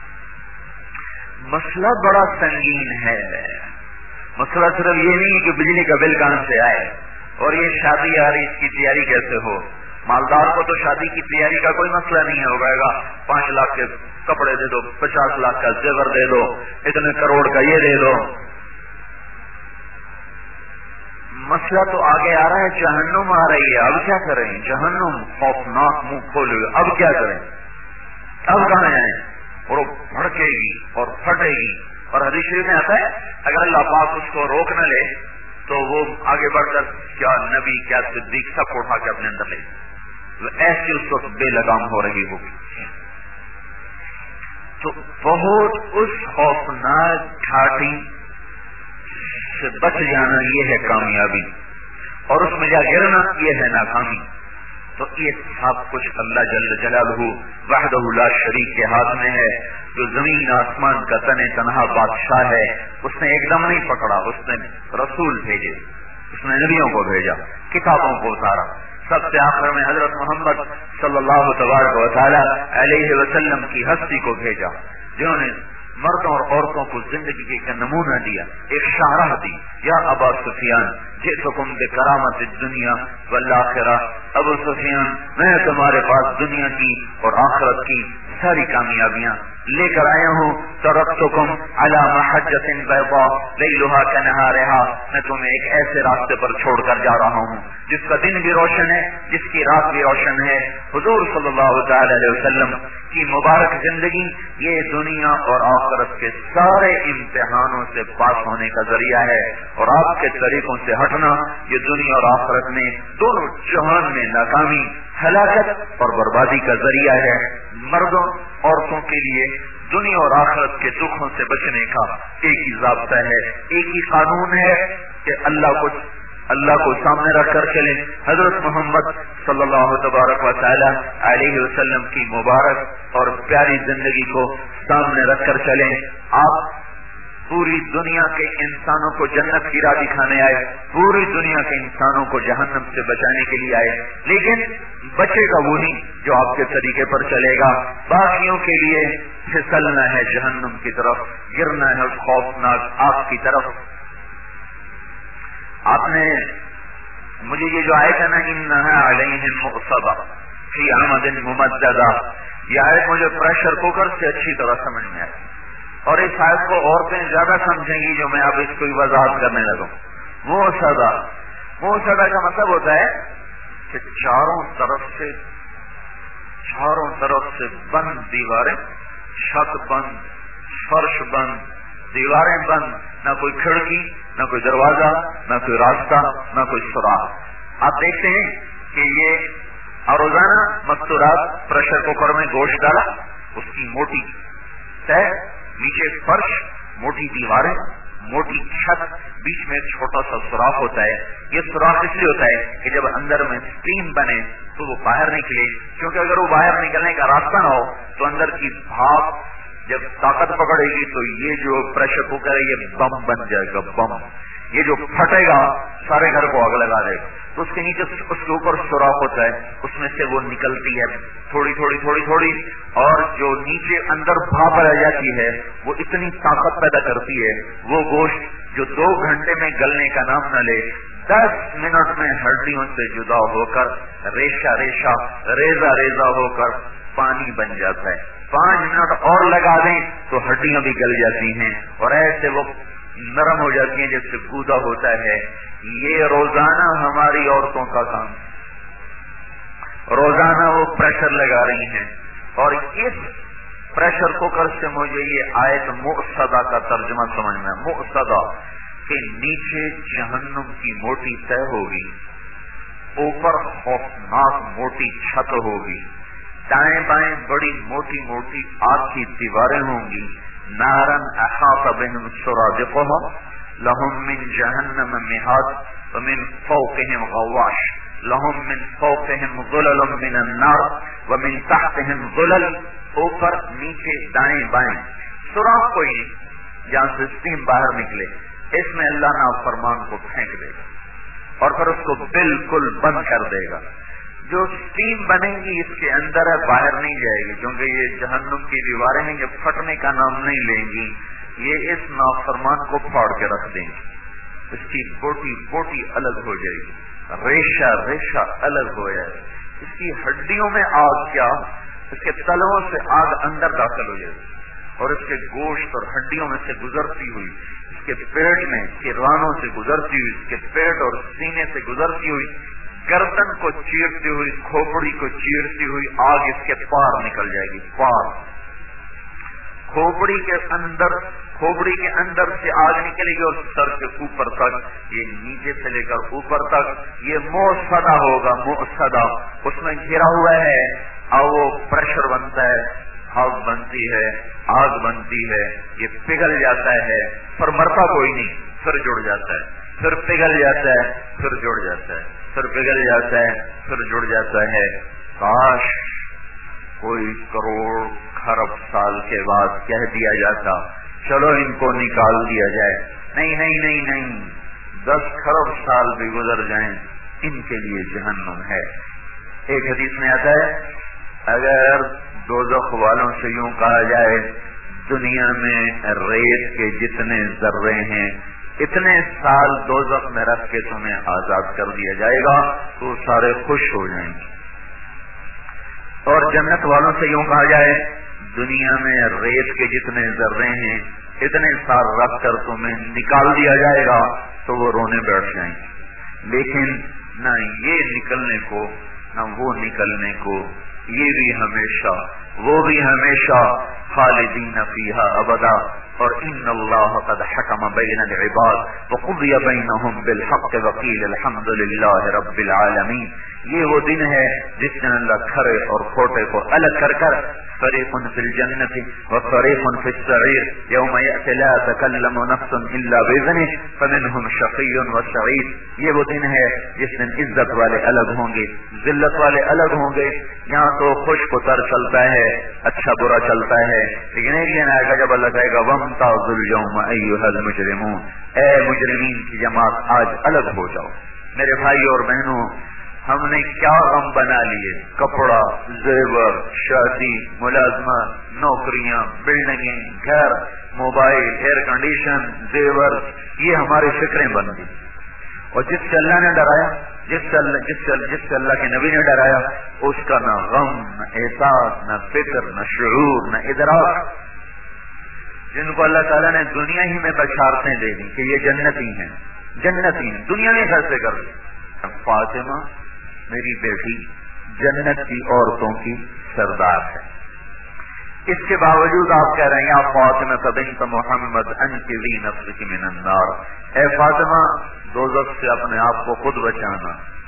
مسئلہ بڑا سنگین ہے. مسئلہ صرف یہ نہیں کہ بجلی کا بل کہاں سے آئے اور یہ شادی آ رہی اس کی تیاری کیسے ہو. مالدار کو تو شادی کی تیاری کا کوئی مسئلہ نہیں ہے، ہوگا گا 5 لاکھ کے کپڑے دے دو، 50 لاکھ کا زیور دے دو، اتنے کروڑ کا یہ دے دو. مسئلہ تو آگے آ رہا ہے، جہنم آ رہی ہے، اب کیا کریں؟ جہنم خوفناک منہ کھولے ہوئے، اب کیا کریں؟ اب کہاں جائیں؟ اور وہ بھڑکے گی اور پھٹے گی. اور حدیث شریف میں آتا ہے اگر اللہ پاک اس کو روک نہ لے تو وہ آگے بڑھ کر کیا نبی کیا صدیق سب کو اٹھا کے اپنے اندر لے، ایسی اس وقت بے لگام ہو رہی ہوگی. تو بہت اس خوفناک گھاٹی سے بچ جانا یہ ہے کامیابی، اور اس میں جا گرنا یہ ہے ناکامی. تو یہ سب کچھ اللہ جل جلالہ وحدہ لا شریک کے ہاتھ میں ہے، جو زمین آسمان کا تنے تنہا بادشاہ ہے. اس نے ایک دم نہیں پکڑا، اس نے رسول بھیجے، اس نے نبیوں کو بھیجا، کتابوں کو اتارا. سب سے آخر میں حضرت محمد صلی اللہ تبارک و تعالی علیہ وسلم کی ہستی کو بھیجا، جنہوں نے مردوں اور عورتوں کو زندگی کا نمونہ دیا، ایک شاہراہ دی. یا ابا سفیان جئتکم بکرامت الدنیا والآخرہ، ابو سفیان میں تمہارے پاس دنیا کی اور آخرت کی ساری کامیابیاں لے کر آیا ہوں. ترکتکم علی محجۃ بیضاء لیلھا کنہارھا، میں تمہیں ایک ایسے راستے پر چھوڑ کر جا رہا ہوں جس کا دن بھی روشن ہے، جس کی رات بھی روشن ہے. حضور صلی اللہ تعالی علیہ وسلم کی مبارک زندگی یہ دنیا اور آخرت کے سارے امتحانوں سے پاس ہونے کا ذریعہ ہے، اور آپ کے طریقوں سے ہٹنا یہ دنیا اور آخرت میں دونوں جہان میں ناکامی، ہلاکت اور بربادی کا ذریعہ ہے. مردوں عورتوں کے لیے دنیا اور آخرت کے دکھوں سے بچنے کا ایک ہی ضابطہ ہے، ایک ہی قانون ہے کہ اللہ کو سامنے رکھ کر چلیں. حضرت محمد صلی اللہ تبارک و تعالی علیہ وسلم کی مبارک اور پیاری زندگی کو سامنے رکھ کر چلیں. آپ پوری دنیا کے انسانوں کو جنت کی راہ دکھانے آئے، پوری دنیا کے انسانوں کو جہنم سے بچانے کے لیے آئے، لیکن بچے گا وہی جو آپ کے طریقے پر چلے گا. باقیوں کے لیے پھسلنا ہے جہنم کی طرف، گرنا ہے اس خوفناک آگ کی طرف. آپ نے مجھے یہ جو آیت ہے نا انھا علیہم مؤصدہ فی عمد ممددہ، یہ آیت مجھے پریشر کوکر سے اچھی طرح سمجھ میں آئی، اور اس آیت کو عورتیں زیادہ سمجھیں گی جو میں اب اس کو وضاحت کرنے لگوں. مؤصدہ کا مطلب ہوتا ہے کہ چاروں طرف سے بند دیواریں، چھت بند، فرش بند، دیواریں بند، نہ کوئی کھڑکی، نہ کوئی دروازہ، نہ کوئی راستہ، نہ کوئی سوراخ. آپ دیکھتے ہیں کہ یہ روزانہ مستورات پریشر کوکر میں گوشت ڈالا، اس کی موٹی تہ، نیچے فرش، موٹی دیواریں، موٹی چھت، بیچ میں ایک چھوٹا سا سوراخ ہوتا ہے. یہ سوراخ اس لیے ہوتا ہے کہ جب اندر میں اسٹیم بنے تو وہ باہر نکلے، کیونکہ اگر وہ باہر نکلنے کا راستہ نہ ہو تو اندر کی بھاپ جب طاقت پکڑے گی تو یہ جو پریشر کوکر ہے یہ بم بن جائے گا. بم یہ جو پھٹے گا سارے گھر کو آگ لگا دے گا. تو اس کے نیچے اس کے اوپر سوراخ ہوتا ہے، اس میں سے وہ نکلتی ہے تھوڑی تھوڑی، اور جو نیچے اندر بھاپ رہ جاتی ہے وہ اتنی طاقت پیدا کرتی ہے، وہ گوشت جو 2 گھنٹے میں گلنے کا نام نہ لے 10 मिनट में हड्डियों से जुदा होकर रेशा रेशा रेजा रेजा होकर पानी बन जाता है। 5 मिनट और लगा दें तो हड्डियां भी गल जाती हैं और ऐसे वो नरम हो जाती हैं जैसे गूदा होता है। ये रोजाना हमारी औरतों का काम, रोजाना वो प्रेशर लगा रही हैं। और इस प्रेशर कुकर से मुझे ये आयत मुक़्तदा का तर्जुमा समझ में, मुक़्तदा के नीचे जहन्नुम की मोटी तह होगी, ऊपर खौफनाक मोटी छत होगी, दाएं बाएं बड़ी मोटी मोटी आग की दीवारें होंगी। नारन अहात बिहिम सुरादिक़ुहा लहुम मिन जहन्नम मिहाद व मिन फौक़िहिम गवाश लहुम मिन फौक़िहिम ज़ुललुम मिनन नार व मिन तहतिहिम ज़ुलल। ऊपर नीचे दाएं बाएं सुराख कोई नहीं जहां से स्टीम बाहर निकले। इसमें अल्लाह नाफरमान को फेंक देगा और फिर उसको बिल्कुल बंद कर देगा। जो स्टीम बनेगी इसके अंदर है, बाहर नहीं जाएगी, क्योंकि ये जहन्नुम की दीवारें हैं, ये फटने का नाम नहीं लेंगी। ये इस नाफरमान को फाड़ के रख देंगे, इसकी बोटी बोटी अलग हो जाएगी, रेशा रेशा अलग हो जाएगा। इसकी हड्डियों में आग क्या, इसके तलवों से आग अंदर दाखिल हो जाएगी और इसके गोश्त और हड्डियों में से गुजरती हुई इसके पेट में, इसके रानों से गुजरती हुई, इसके पेट और सीने से गुजरती हुई, गर्दन को चीरती हुई, खोपड़ी को चीरती हुई आग इसके पार निकल जाएगी। पार खोपड़ी के अंदर से आग निकलेगी और सर के ऊपर तक, ये नीचे से लेकर ऊपर तक ये मुअस्सदा होगा। मुअस्सदा उसमें घिरा हुआ है और वो प्रेशर बनता है, आग बनती है, आग बनती है, ये पिघल जाता है, पर मरता कोई नहीं, फिर जुड़ जाता है, फिर पिघल जाता है, फिर जुड़ जाता है, फिर पिघल जाता है, फिर जुड़ जाता है। काश कोई करोड़ खरब साल के बाद कह दिया जाता चलो इनको निकाल दिया जाए। नहीं नहीं नहीं नहीं, 10 खरब साल भी गुजर जाएं, इनके लिए जहन्नुम है। एक हदीस में आता है, अगर दोज़ख वालों से यूं कहा जाए दुनिया में रेत के जितने जर्रे हैं इतने साल दोज़ख में रख के तुम्हें आजाद कर दिया जाएगा, तो सारे खुश हो जाएंगे। और जन्नत वालों से यूं कहा जाए दुनिया में रेत के जितने जर्रे हैं इतने साल रख कर तुम्हें निकाल दिया जाएगा, तो वो रोने बैठ जाएंगे। लेकिन न ये निकलने को न वो निकलने को, ये भी हमेशा वो भी हमेशा, खालिदीन फीहा अबदा। और इन्नल्लाह कद हकम बैनल इबाद व क़ुदिया बैनहुम बिल हक़्क़ व क़ील अल्हम्दुलिल्लाहि रब्बिल आलमीन। ये वो दिन है जिस दिन अल्लाह खरे और खोटे को अलग कर कर फरीक़ुन फिल जन्नति व फरीक़ुन फिस सईर यौम यअति ला तकल्लमु नफ्सुन इल्ला बिइज़्निहि फमिनहुम शक़िय्युन व सईद। ये वो दिन है जिस दिन इज्जत वाले अलग होंगे, जिल्लत वाले अलग होंगे। यहाँ तो खुश पुतर चलता है, अच्छा बुरा चलता है, लेकिन एक दिन आएगा जब अल्लाह कहेगा वम्ताज़ुल यौम अय्युहल मुजरिमून, ए मुजरिमीन की जमात आज अलग हो जाओ। मेरे भाई और बहनों, हमने क्या गम बना लिए, कपड़ा, जेवर, शादी, मुलाजमत, नौकरियां, बिल्डिंगें, घर, मोबाइल, एयर कंडीशन, जेवर, ये हमारी फिक्रें बन गई। और जिससे अल्लाह ने डराया, जिससे अल्लाह के नबी ने डराया, उसका न गम, न एहसास, न फिक्र, न शुऊर, न इदराक। जिनको अल्लाह ताला ने दुनिया ही में बशारतें दे दी कि ये जन्नती हैं, जन्नती हैं, दुनिया में फैसले कर दी। फातिमा मेरी बेटी जन्नत की औरतों की सरदार है, इसके बावजूद आप कह रहे हैं फातिमा बिन्त मोहम्मद अन्ति ली नफ्सिकी मिनन नार, ए फातिमा दोज़ख से अपने आप को खुद बचाना,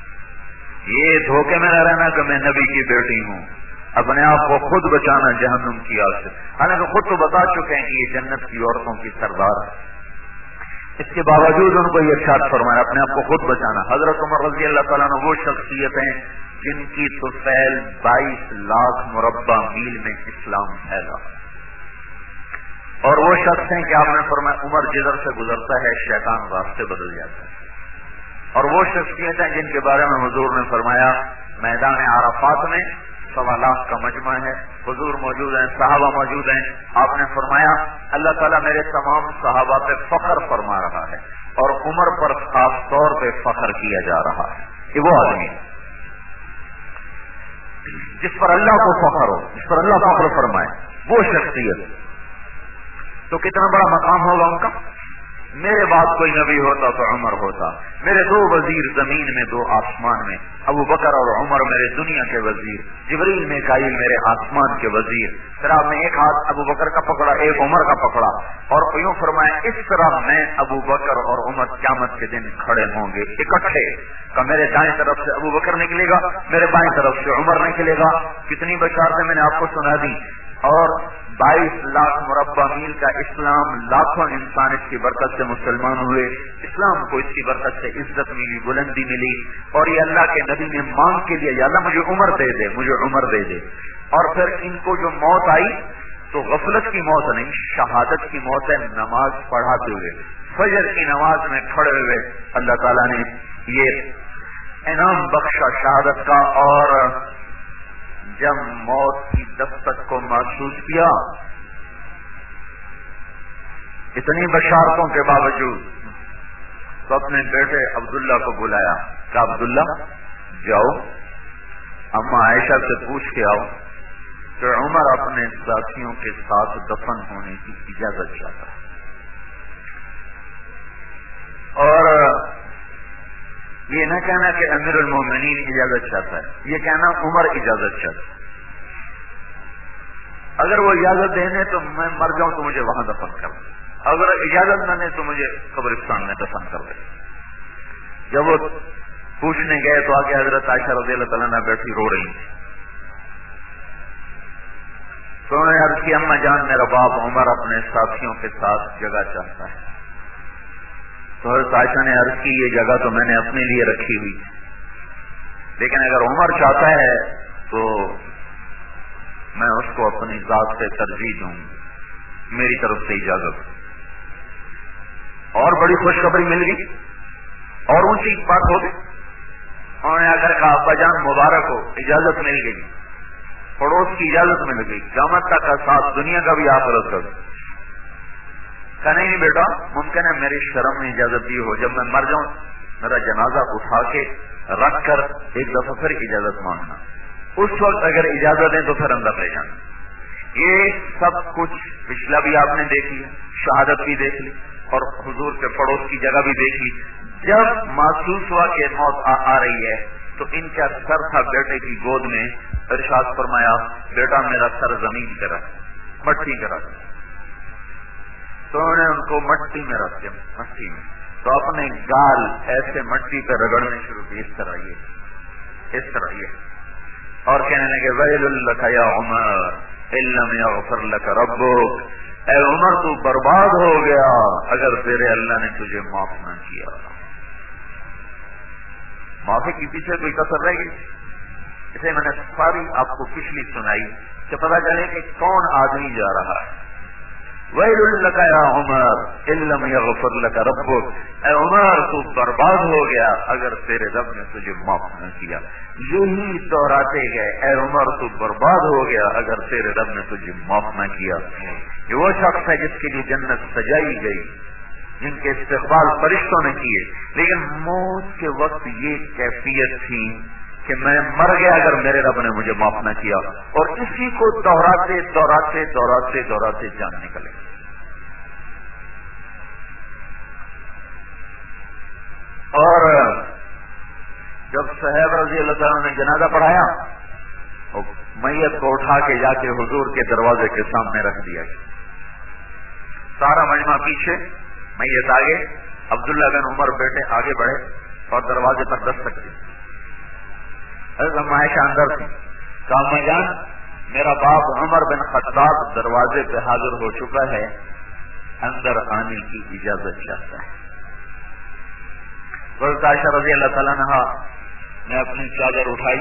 ये धोखे में न रहना कि मैं नबी की बेटी हूँ, अपने आप को खुद बचाना जहन्नुम की आग से। हालांकि खुद तो बता चुके हैं कि ये जन्नत की औरतों की सरदार है, इसके बावजूद उनको ये इरशाद फरमाया अपने आप को खुद बचाना। हजरत उमर रज़ी अल्लाह ताला अन्हु वो शख्सियत हैं जिनकी तुफैल 22 लाख मुरब्बा मील में इस्लाम फैला, और वो शख्स हैं कि आपने फरमाया उमर जिधर से गुजरता है शैतान रास्ते बदल जाता है। और वो शख्सियत हैं जिनके बारे में हुजूर ने फरमाया मैदान आराफात में 1.25 लाख का मजमा है, हुजूर मौजूद हैं, सहाबा मौजूद हैं। आपने फरमाया अल्लाह ताला मेरे तमाम सहाबा पे फख्र फरमा रहा है और उमर पर खास तौर पे फख्र किया जा रहा है कि वो आदमी जिस पर अल्लाह को फख्र हो, जिस पर अल्लाह फख्र फरमाए, वो शख्सियत, तो कितना बड़ा मकाम होगा उनका। मेरे बाद कोई नबी होता तो उमर होता, मेरे 2 वजीर जमीन में 2 आसमान में, अबू बकर और उमर मेरे दुनिया के वजीर, जिब्रील मीकाईल मेरे आसमान के वजीर। फिर आपने एक हाथ अबू बकर का पकड़ा, एक उमर का पकड़ा और यूं फरमाया इस तरह मैं अबू बकर और उमर क़यामत के दिन खड़े होंगे इकट्ठे। का मेरे दाएं तरफ से अबू बकर निकलेगा, मेरे बाएं तरफ से उमर निकलेगा। कितनी बशारतें मैंने आपको सुना दी। और 22 लाख मुरब्बा मील का इस्लाम, लाखों इंसान इसकी बरकत से मुसलमान हुए, इस्लाम को इसकी बरकत से इज्जत मिली, बुलंदी मिली। और ये अल्लाह के नबी ने मांग के लिए, या अल्लाह मुझे उमर दे दे, मुझे उमर दे दे। और फिर इनको जो मौत आई तो गफलत की मौत नहीं, शहादत की मौत है। नमाज पढ़ाते हुए, फजर की नमाज में खड़े हुए अल्लाह ताला ने ये इनाम बख्शा शहादत का। और जब मौत की दस्तक को महसूस किया, इतनी बशारतों के बावजूद, तो अपने बेटे अब्दुल्ला को बुलाया। कहा अब्दुल्ला जाओ अम्मा आयशा से पूछ के आओ कि उमर अपने साथियों के साथ दफन होने की इजाजत चाहता है। और ये न कहना कि अमीरुल मोमिनीन इजाजत चाहता है, ये कहना उमर इजाजत चाहता है। अगर वो इजाजत देने तो मैं मर जाऊं तो मुझे वहां दफन कर दे, अगर इजाजत न दे तो मुझे कब्रिस्तान में दफन कर दे। जब वो पूछने गए तो आगे हजरत आयशा रज़ियल्लाहु ताला अन्हा बैठी रो रही थी। तो उन्होंने अर्ज की अम्मा जान मेरा बाप उमर अपने साथियों के साथ जगह चाहता है। तो हज़रत आयशा ने अर्ज की ये जगह तो मैंने अपने लिए रखी हुई, लेकिन अगर उमर चाहता है तो मैं उसको अपनी जात से तरजीह दूंगी, मेरी तरफ से इजाजत। और बड़ी खुशखबरी मिल गई और ऊंची बात हो गई। उन्होंने आकर कहा अब्बा जान मुबारक हो, इजाजत मिल गई, पड़ोस की इजाजत मिल गई, क़यामत तक का साथ, दुनिया का भी आखिरत का। कहा नहीं बेटा, मुमकिन है मेरी शर्म में इजाजत दी हो, जब मैं मर जाऊं मेरा जनाजा उठा के रख कर एक दफा फिर इजाजत मांगना, उस वक्त अगर इजाजत दें तो फिर अंदर ले जाना। ये सब कुछ पिछला भी आपने देख लिया, शहादत भी देख ली और हुजूर के पड़ोस की जगह भी देख ली। जब महसूस हुआ कि मौत आ रही है तो इनका सर था बेटे की गोद में, इरशाद फरमाया बेटा मेरा सर जमीन पे रख, मट्टी पे रख। तो उन्होंने उनको मट्टी में रख दिया, मट्टी में। तो अपने गाल ऐसे मट्टी पे रगड़ने शुरू किए, इस तरह ये, इस तरह ये, और कहने लगे वैलुल लका या उमर इल्लम यग़फिर लक रब्बुक, ऐ उमर तू बर्बाद हो गया अगर तेरे अल्लाह ने तुझे माफ न किया। माफी के पीछे कोई कसर रह गई? इसे मैंने सारी आपको पिछली सुनाई कि पता चले कि कौन आदमी जा रहा है। वैलुल लका या उमर इल्लम यग़फिर लक रब्बुक, ऐ उमर तू बर्बाद हो गया अगर तेरे रब ने तुझे माफ न किया। यही दोहराते गए, ऐ उमर तू बर्बाद हो गया अगर तेरे रब ने तुझे माफ न किया। ये वो शख्स है जिसके लिए जन्नत सजाई गई, जिनके इस्तक़बाल फरिश्तों ने किए, लेकिन मौत के वक्त ये कैफियत थी कि मैं मर गया अगर मेरे रब ने मुझे माफ न किया। और इसी को दोहराते दोहराते दोहराते दोहराते जान निकले। और जब साहब रज़ी अल्लाह ताला ने जनाजा पढ़ाया और मैयत को उठा के जाके हुजूर के दरवाजे के सामने रख दिया, सारा मजमा पीछे, मैयत आगे, अब्दुल्ला बिन उमर बेटे आगे बढ़े और दरवाजे पर दस्तक दी। हज़रत आयशा अंदर थी। कहा अम्मा जान मेरा बाप उमर बिन खत्ताब दरवाजे पे हाजिर हो चुका है, अंदर आने की इजाजत चाहता है। हज़रत आयशा रज़ी अल्लाह ताला अन्हा ने अपनी चादर उठाई,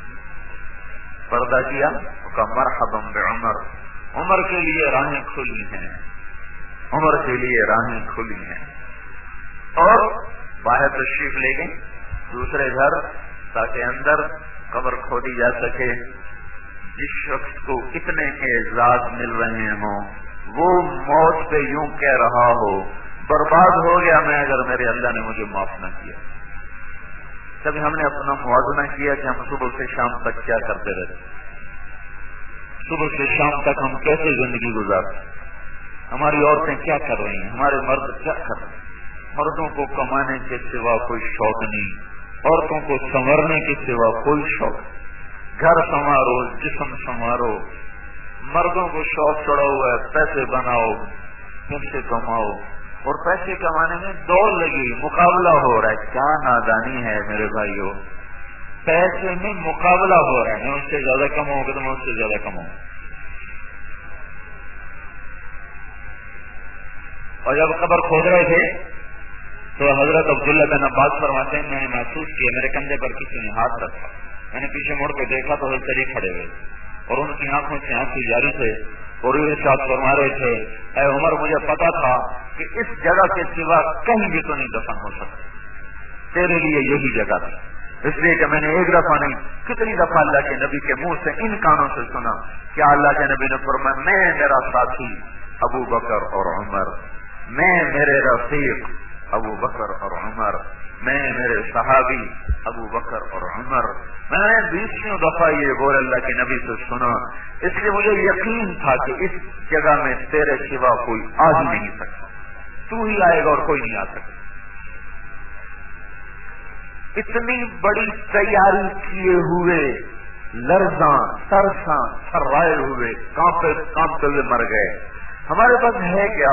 पर्दा किया, कहा मरहबन बिउमर, उमर के लिए राहें खुली हैं, उमर के लिए राहें खुली हैं। और बाहर तशरीफ ले गए दूसरे घर, ताकि अंदर कब्र खोदी जा सके। جس شخص کو اتنے اعزاز مل رہے ہوں وہ موت پہ یوں کہہ رہا ہو برباد ہو گیا میں اگر میرے اللہ نے مجھے معاف نہ کیا. کبھی ہم نے اپنا موازنہ کیا کہ ہم صبح سے شام تک کیا کرتے رہتے, صبح سے شام تک ہم کیسے زندگی گزارتے, ہماری عورتیں کیا کر رہی ہیں, ہمارے مرد کیا کر رہے ہیں. مردوں کو کمانے کے سوا کوئی شوق نہیں, عورتوں کو سنورنے کے سوا کوئی شوق نہیں. گھر سنوارو, جسم سنوارو. مردوں کو شوق چڑھا ہوا ہے پیسے بناؤ, پیسے کماؤ, اور پیسے کمانے میں دوڑ لگی, مقابلہ ہو رہا ہے. کیا نادانی ہے میرے بھائیو, پیسے میں مقابلہ ہو رہا ہے, میں اس سے زیادہ کماؤں گا تو میں اس سے زیادہ کماؤں. اور جب قبر کھود رہے تھے تو حضرت عبداللہ بن عباس فرماتے ہیں میں نے محسوس کیا میرے کندھے پر کسی نے ہاتھ رکھا. میں نے پیچھے مڑ کے دیکھا تو حضرت علی کھڑے ہوئے اور ان کی آنکھوں سے آنسو جاری تھے اور یہ ارشاد فرما رہے تھے اے عمر مجھے پتا تھا کہ اس جگہ کے سوا کہیں بھی تو نہیں دفن ہو سکتا, تیرے لیے یہی جگہ تھی. اس لیے کہ میں نے ایک دفعہ نہیں کتنی دفعہ اللہ کے نبی کے منہ سے ان کانوں سے سنا کیا اللہ کے نبی نے فرمایا میں میرا ساتھی ابو بکر اور عمر, میں میرے رفیق ابو بکر اور عمر, میں میرے صحابی ابو بکر اور عمر. میں نے 20 دفعہ یہ بول اللہ کے نبی سے سنا, اس لیے مجھے یقین تھا کہ اس جگہ میں تیرے سوا کوئی آ ہی نہیں سکتا, تو ہی آئے گا اور کوئی نہیں آ سکتا. اتنی بڑی تیاری کیے ہوئے لرزاں ترساں تھرائے ہوئے کانپتے ہوئے مر گئے. ہمارے پاس ہے کیا؟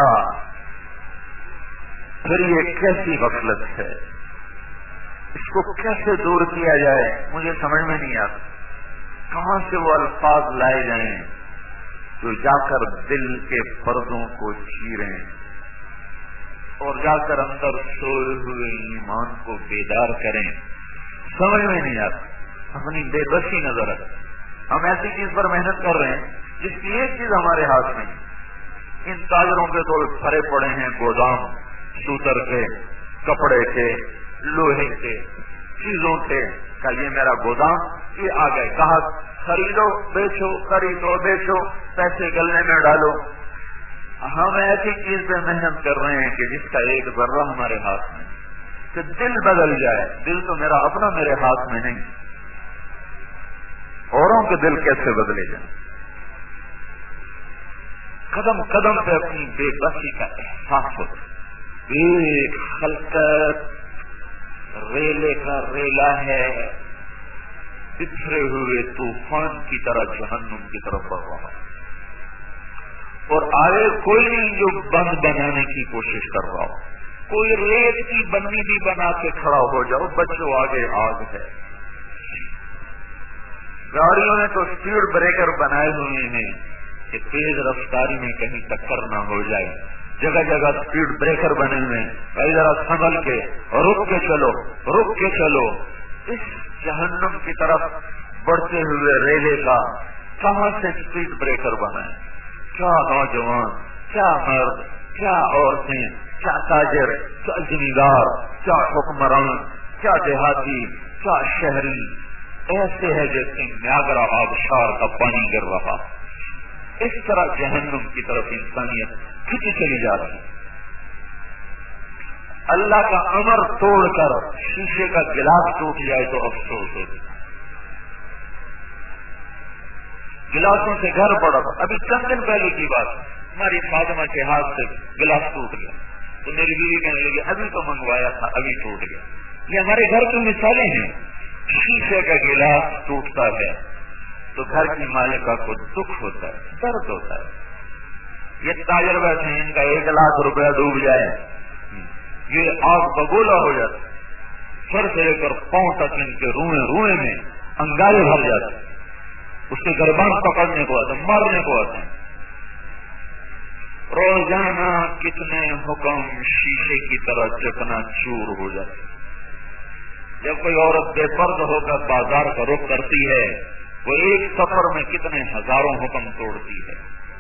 پھر یہ کیسی غفلت ہے, اس کو کیسے دور کیا جائے مجھے سمجھ میں نہیں آتا. کہاں سے وہ الفاظ لائے جائیں جو جا کر دل کے پردوں کو چیریں اور جا کر اندر سوئے ہوئے ایمان کو بیدار کریں. سمجھ میں نہیں آتا, اپنی بے بسی نظر آتی. ہم ایسی چیز پر محنت کر رہے ہیں جس کی ایک چیز ہمارے ہاتھ میں. ان تاجروں کے تو بھرے پڑے ہیں گودام, سوتر کے, کپڑے کے, لوہے کے, چیزوں کے, کہ یہ میرا گودام, یہ آ گئے, کہا خریدو بیچو, خریدو بیچو, پیسے گلنے میں ڈالو. ہم ایسی چیز پہ محنت کر رہے ہیں کہ جس کا ایک ذرہ ہمارے ہاتھ میں, کہ دل بدل جائے. دل تو میرا اپنا میرے ہاتھ میں نہیں, اوروں کے دل کیسے بدلے جائیں. قدم قدم پہ اپنی بے بسی کا احساس ہوتا. ایک خلقت ریلے کا ریلا ہے, بکھرے ہوئے طوفان کی طرح جہنم کی طرف بڑھ رہا, اور آگے کوئی نہیں جو بند بنانے کی کوشش کر رہا ہو. کوئی ریت کی بنی بھی بنا کے کھڑا ہو جاؤ, بچوں آگے آگ ہے. گاڑیوں نے تو اسپیڈ بریکر بنائے ہوئے ہیں کہ تیز رفتاری میں کہیں ٹکر نہ ہو جائے. جگہ جگہ اسپیڈ بریکر بنے ہوئے ہیں, کئی ذرا سنبھل کے رک کے چلو, رک کے چلو. اس جہنم کی طرف بڑھتے ہوئے ریلے کا کہاں سے اسپیڈ بریکر بنائے؟ کیا نوجوان, کیا مرد, کیا عورتیں, کیا تاجر, کیا زمیندار, کیا حکمران, کیا دیہاتی, کیا شہری ایسے ہے جیسے نیاگرا آبشار کا پانی گر رہا. اس طرح جہنم کی طرف انسانیت کھینچی چلی جا رہی. اللہ کا امر توڑ کر شیشے کا گلاس ٹوٹ جائے تو افسوس ہوتی. گلاسوں سے گھر پڑا. ابھی چند دن پہلے کی بات, ہماری فاطمہ کے ہاتھ سے گلاس ٹوٹ گیا تو میری بیوی کہنے لگی ابھی تو منگوایا تھا ابھی ٹوٹ گیا. یہ ہمارے گھر کی مثالیں ہیں. شیشے کا گلاس ٹوٹتا ہے تو گھر کی مالکہ کو دکھ ہوتا ہے, درد ہوتا ہے. یہ تاجر بیٹھے ہیں, ان کا 1 لاکھ روپیہ ڈوب جائے, یہ آگ بگولا ہو جاتا, سر سے لے کر پاؤں تک ان کے روئے میں انگارے بھر جاتے, اس کے گربان پکڑنے کو آتے, مارنے کو آتے ہیں. روزانہ کتنے حکم شیشے کی طرح چکنا چور ہو جاتے. جب کوئی عورت بے پرد ہو کر بازار کا رخ کرتی ہے وہ ایک سفر میں کتنے ہزاروں حکم توڑتی ہے.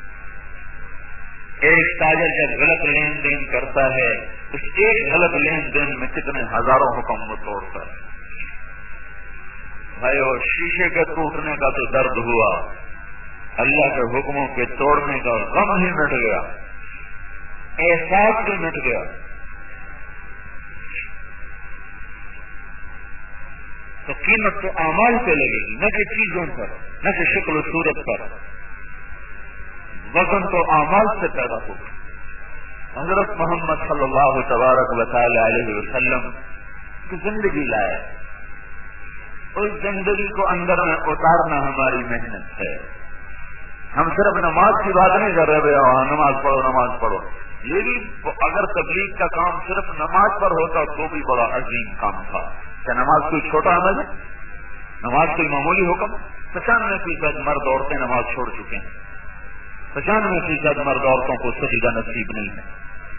ایک تاجر جب غلط لین دین کرتا ہے اس ایک غلط لین دین میں کتنے ہزاروں حکم وہ توڑتا ہے. بھائیو, شیشے کے ٹوٹنے کا تو درد ہوا, اللہ کے حکموں کے توڑنے کا غم ہی مٹ گیا، احساس بھی مٹ گیا۔ تو قیمت تو اعمال پہ لگے گی، نہ کہ چیزوں پر، نہ کہ شکل و صورت پر، وزن تو اعمال سے پیدا ہوگا۔ حضرت محمد صلی اللہ تبارک و تعالی علیہ وسلم کی زندگی لائے، اس زندگی کو اندر میں اتارنا ہماری محنت ہے۔ ہم صرف نماز کی بات نہیں کر رہے، نماز پڑھو نماز پڑھو، یہ بھی اگر تبلیغ کا کام صرف نماز پر ہوتا تو بھی بڑا عظیم کام تھا۔ کیا نماز کوئی چھوٹا عمل ہے؟ نماز کوئی معمولی حکم؟ 95% مرد عورتیں نماز چھوڑ چکے ہیں، 95% مرد عورتوں کو سجدہ نصیب نہیں ہے۔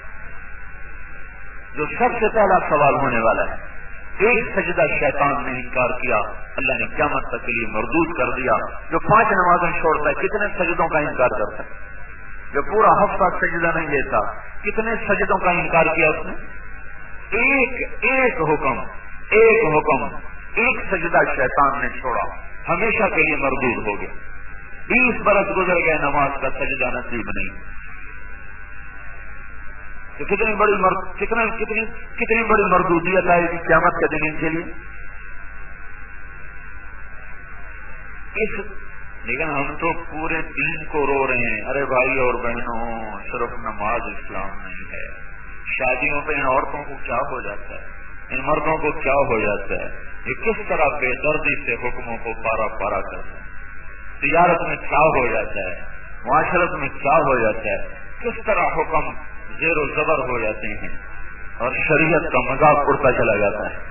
جو سب سے پہلا سوال ہونے والا ہے، ایک سجدہ شیطان نے انکار کیا، اللہ نے قیامت تک کے لیے مردود کر دیا۔ جو 5 نمازیں چھوڑتا ہے کتنے سجدوں کا انکار کرتا ہے؟ جو پورا ہفتہ سجدہ نہیں لیتا کتنے سجدوں کا انکار کیا اس نے؟ ایک حکم، ایک سجدہ شیطان نے چھوڑا، ہمیشہ کے لیے مردود ہو گیا۔ 20 برس گزر گئے، نماز کا سجدہ نصیب نہیں۔ تو کتنی بڑی مردودیت آئے گی قیامت کے دن ان کے لیے۔ لیکن ہم تو پورے دین کو رو رہے ہیں، ارے بھائی اور بہنوں، صرف نماز اسلام نہیں ہے۔ شادیوں پہ ان عورتوں کو کیا ہو جاتا ہے، ان مردوں کو کیا ہو جاتا ہے، یہ کس طرح بے دردی سے حکموں کو پارا پارا کرتا ہے۔ تجارت میں کیا ہو جاتا ہے، معاشرت میں کیا ہو جاتا ہے، کس طرح حکم زیر و زبر ہو جاتے ہیں اور شریعت کا مذاق اڑتا چلا جاتا ہے۔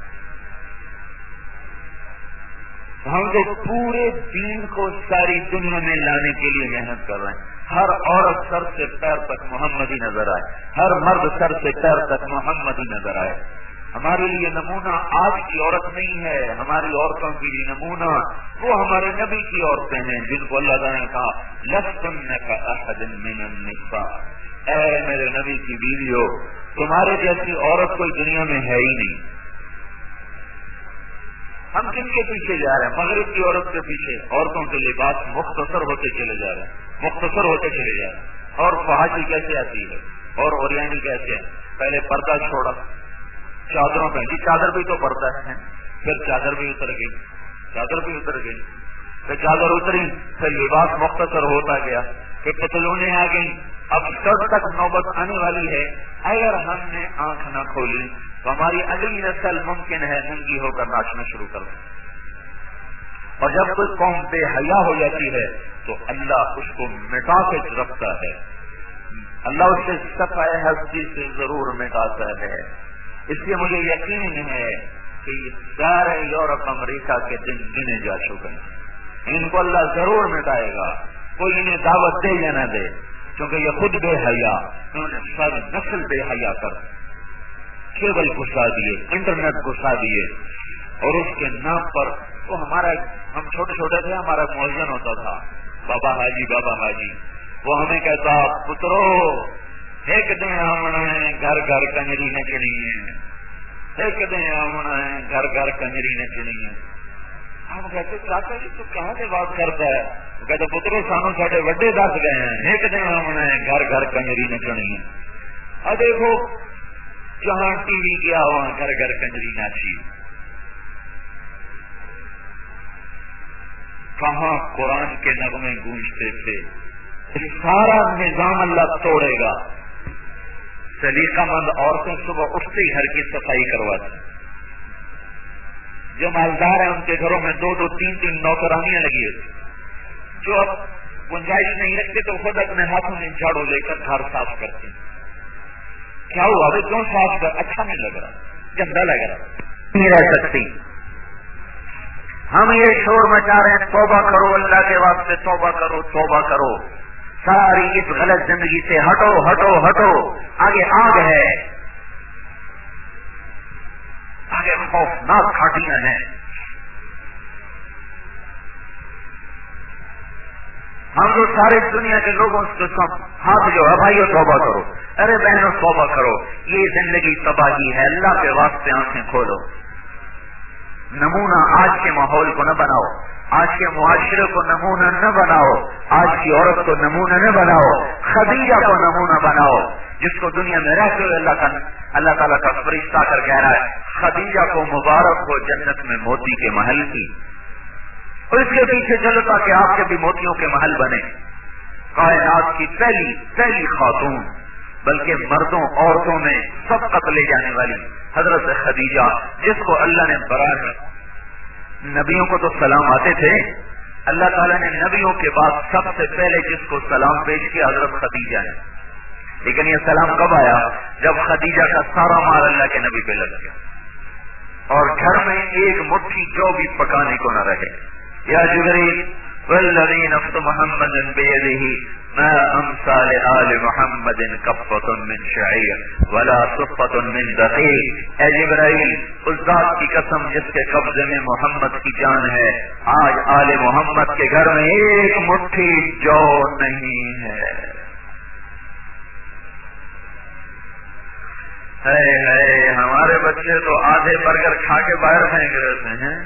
ہم تو پورے دین کو ساری دنیا میں لانے کے لیے محنت کر رہے ہیں۔ ہر عورت سر سے پیر تک محمدی نظر آئے، ہر مرد سر سے پیر تک محمدی نظر آئے۔ ہمارے لیے نمونہ آج کی عورت نہیں ہے، ہماری عورتوں کے لیے نمونہ وہ ہمارے نبی کی عورتیں ہیں، جن کو اللہ تعالیٰ نے کہا لستن کاحد من النساء، اے میرے نبی کی بیویو، تمہارے جیسی عورت کوئی دنیا میں ہے ہی نہیں۔ ہم کن کے پیچھے جا رہے ہیں؟ مغرب کی عورت کے پیچھے۔ عورتوں کے لباس مختصر ہوتے چلے جا رہے ہیں، مختصر ہوتے چلے جا رہے ہیں۔ اور فحاشی کیسے آتی ہے اور اوریانی کیسے ہے؟ پہلے پردہ چھوڑا، چادروں پہ جی چادر بھی تو پردہ ہے، پھر چادر بھی اتر گئی، پھر چادر اتری، پھر لباس مختصر ہوتا گیا، پھر پتلونیں آ گئی، اب سر تک نوبت آنے والی ہے۔ اگر ہم نے آنکھ نہ کھولی تو ہماری اگلی نسل ممکن ہے ننگی ہو کر ناچنا شروع کر دے۔ اور جب کوئی قوم بے حیا ہو جاتی ہے تو اللہ اس کو مٹا کے رکھتا ہے، اللہ اس سے صفائے ہستی سے ضرور مٹاتا ہے۔ اس لیے مجھے یقین ہے کہ سارے یورپ امریکہ کے دن گنے جا چکے ہیں، ان کو اللہ ضرور مٹائے گا، کوئی انہیں دعوت دے یا نہ دے، کیونکہ یہ خود بے حیا، انہوں نے ساری نسل بے حیا کر کیبل گھسا دیے، انٹرنیٹ گھسا دیے، اور اس کے نام پر وہ ہم چھوٹے چھوٹے تھے، ہمارا مؤذن ہوتا تھا بابا حاجی، وہ ہمیں کہتا پترو ایک دن آمنا ہے گھر گھر کنجری نچنی ہے، ایک دن آمنا ہے گھر گھر کنجری نچنی ہے۔ ہم کہتے چاچا جی تو کہاں سے بات کرتا ہے؟ وہ کہتے پترو سانو ساڈے وڈے دس گئے ہیں، ایک دن آمنا ہے گھر گھر کنجری نچنی ہے۔ اور دیکھو جہاں ٹی وی گیا وہاں گھر گھر کنجری ناچی، کہاں قرآن کے نغمے گونجتے تھے۔ سارا نظام اللہ توڑے گا۔ سلیقہ مند عورتیں صبح اٹھتے ہی گھر کی صفائی کرواتی، جو مالدار ہیں ان کے گھروں میں 2-2 3-3 نوکرانیاں لگی ہوتی، جو اب گنجائش نہیں رکھتے تو خود اپنے ہاتھوں میں جھاڑو لے کر گھر صاف کرتے ہیں۔ کیا ہوا بھائی کیوں صاف کر؟ اچھا نہیں لگ رہا، گندا لگ رہا، نہیں رہ سکتی۔ ہم یہ شور مچا رہے ہیں توبہ کرو، اللہ کے واسطے توبہ کرو، توبہ کرو، ساری اس غلط زندگی سے ہٹو ہٹو ہٹو، آگے آگ ہے، آگے خوفناک گھاٹیاں ہیں۔ ہم تو ساری دنیا کے لوگوں سے ہاتھ جو ہے بھائیو توبہ کرو، ارے بہنوں توبہ کرو، یہ زندگی تباہی ہے، اللہ کے واسطے آنکھیں کھولو۔ نمونہ آج کے ماحول کو نہ بناؤ، آج کے معاشرے کو نمونہ نہ بناؤ، آج کی عورت کو نمونہ نہ بناؤ، خدیجہ کو نمونہ بناؤ، جس کو دنیا میں رہتے ہوئے اللہ تعالیٰ کا فرشتہ کر کہہ رہا ہے خدیجہ کو مبارک ہو جنت میں موتی کے محل کی، اور اس کے پیچھے چلو تاکہ آپ کے بھی موتیوں کے محل بنے۔ کائنات کی پہلی خاتون، بلکہ مردوں عورتوں میں سبقت لے جانے والی حضرت خدیجہ، جس کو اللہ نے برائے نبیوں کو تو سلام آتے تھے، اللہ تعالیٰ نے نبیوں کے بعد سب سے پہلے جس کو سلام پیش کیا حضرت خدیجہ نے، لیکن یہ سلام کب آیا؟ جب خدیجہ کا سارا مال اللہ کے نبی پہ لگ گیا اور گھر میں ایک مٹھی جو بھی پکانے کو نہ رہے۔ یا جبریل والذی نفس محمد بیدہ ما امثال آل محمد کفۃ من شعیر ولا صفۃ من دقیق، اے جبرائیل اس ذات کی قسم جس کے قبضے میں محمد کی جان ہے، آج آل محمد کے گھر میں ایک مٹھی جو نہیں ہے۔ ہمارے بچے تو آدھے برگر کھا کے باہر پھینک رہتے ہیں۔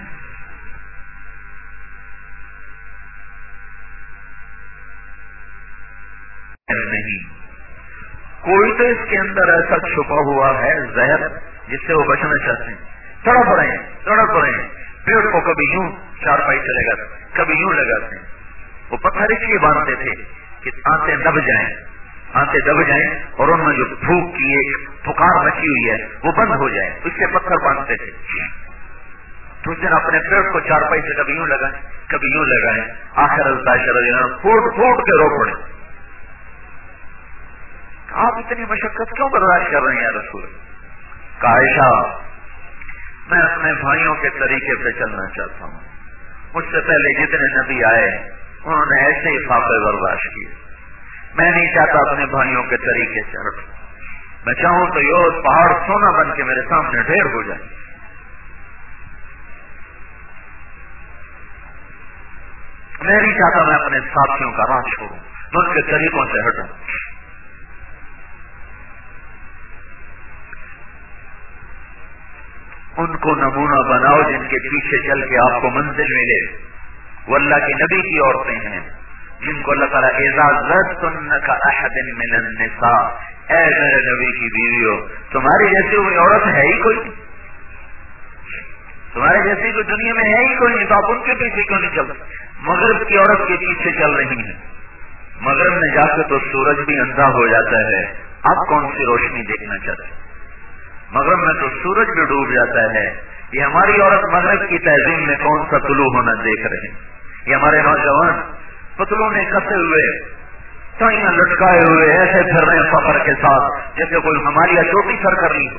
نہیں، کوئی تو اس کے اندر ایسا چھپا ہوا ہے زہر جس سے وہ بچنا چاہتے ہیں، تڑپ رہے ہیں، پیڑ کو کبھی یوں چارپائی سے لگاتے ہیں، کبھی یوں لگاتے ہیں۔ وہ پتھر اس لیے باندھتے تھے کہ آنتیں دب جائیں اور ان میں جو بھوک کی ایک پکار مچی ہوئی ہے وہ بند ہو جائے، اس سے پتھر باندھتے تھے۔ تو اس دن اپنے پیڑ کو چارپائی سے کبھی یوں لگائیں، آخر پھوٹ کے رو پڑے۔ آپ اتنی مشقت کیوں برداشت کر رہے ہیں یا رسول؟ عائشہ میں اپنے بھائیوں کے طریقے پہ چلنا چاہتا ہوں، مجھ سے پہلے جتنے نبی آئے انہوں نے ایسے ہی فاقے برداشت کیے، میں نہیں چاہتا اپنے بھائیوں کے طریقے سے ہٹوں، میں چاہوں تو یہ پہاڑ سونا بن کے میرے سامنے ڈھیر ہو جائے۔ میں نہیں چاہتا میں اپنے ساتھیوں کا راہ چھوڑوں، میں ان کے طریقوں سے ہٹوں۔ ان کو نمونہ بناؤ جن کے پیچھے چل کے آپ کو منزل ملے۔ وہ اللہ کے نبی کی عورتیں ہیں جن کو اللہ تعالیٰ اعزاز احد من النساء، اے میرے نبی کی بیویوں تمہاری جیسی کوئی عورت ہے ہی کوئی، تمہارے جیسی کوئی دنیا میں ہے ہی کوئی نہیں، تو آپ ان کے پیچھے کیوں نہیں چلتے؟ مغرب کی عورت کے پیچھے چل رہی ہیں، مغرب میں جا کے تو سورج بھی اندھا ہو جاتا ہے، آپ کون سی روشنی دیکھنا چاہتے ہیں؟ مغرب میں تو سورج بھی ڈوب جاتا ہے، یہ ہماری عورت مغرب کی تہذیب میں کون سا طلوع ہونا دیکھ رہے ہیں؟ یہ ہمارے نوجوان پتلوں نے کسے ہوئے، ٹائیاں لٹکائے ہوئے ایسے پھر رہے ہیں فخر کے ساتھ جیسے کوئی ہماری چوٹی سر کر لی۔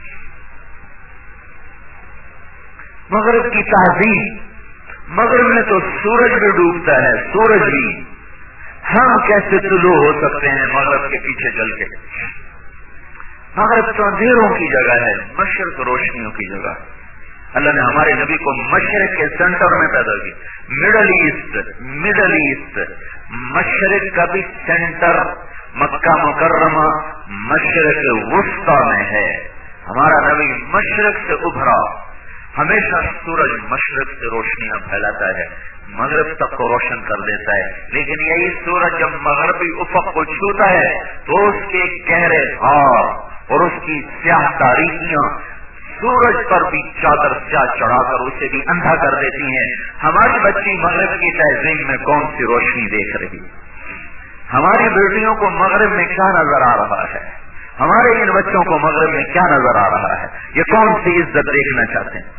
مغرب کی تہذیب، مغرب میں تو سورج بھی ڈوبتا ہے، سورج بھی، ہم کیسے طلوع ہو سکتے ہیں مغرب کے پیچھے چل کے؟ مغرب تو اندھیروں کی جگہ ہے، مشرق روشنیوں کی جگہ۔ اللہ نے ہمارے نبی کو مشرق کے سینٹر میں پیدا کیا، مڈل ایسٹ مشرق کا بھی سینٹر مکہ مکرمہ مشرق وسطی میں ہے۔ ہمارا نبی مشرق سے ابھرا، ہمیشہ سورج مشرق سے روشنیاں پھیلاتا ہے، مغرب تک کو روشن کر دیتا ہے، لیکن یہی سورج جب مغربی افق کو چھوتا ہے تو اس کے گہرے غار اور اس کی سیاہ تاریکیاں سورج پر بھی چادر سیاہ چڑھا کر اسے بھی اندھا کر دیتی ہیں۔ ہماری بچی مغرب کی تہذیب میں کون سی روشنی دیکھ رہی؟ ہماری بیٹیوں کو مغرب میں کیا نظر آ رہا ہے؟ ہمارے ان بچوں کو مغرب میں کیا نظر آ رہا ہے؟ یہ کون سی عزت دیکھنا چاہتے ہیں؟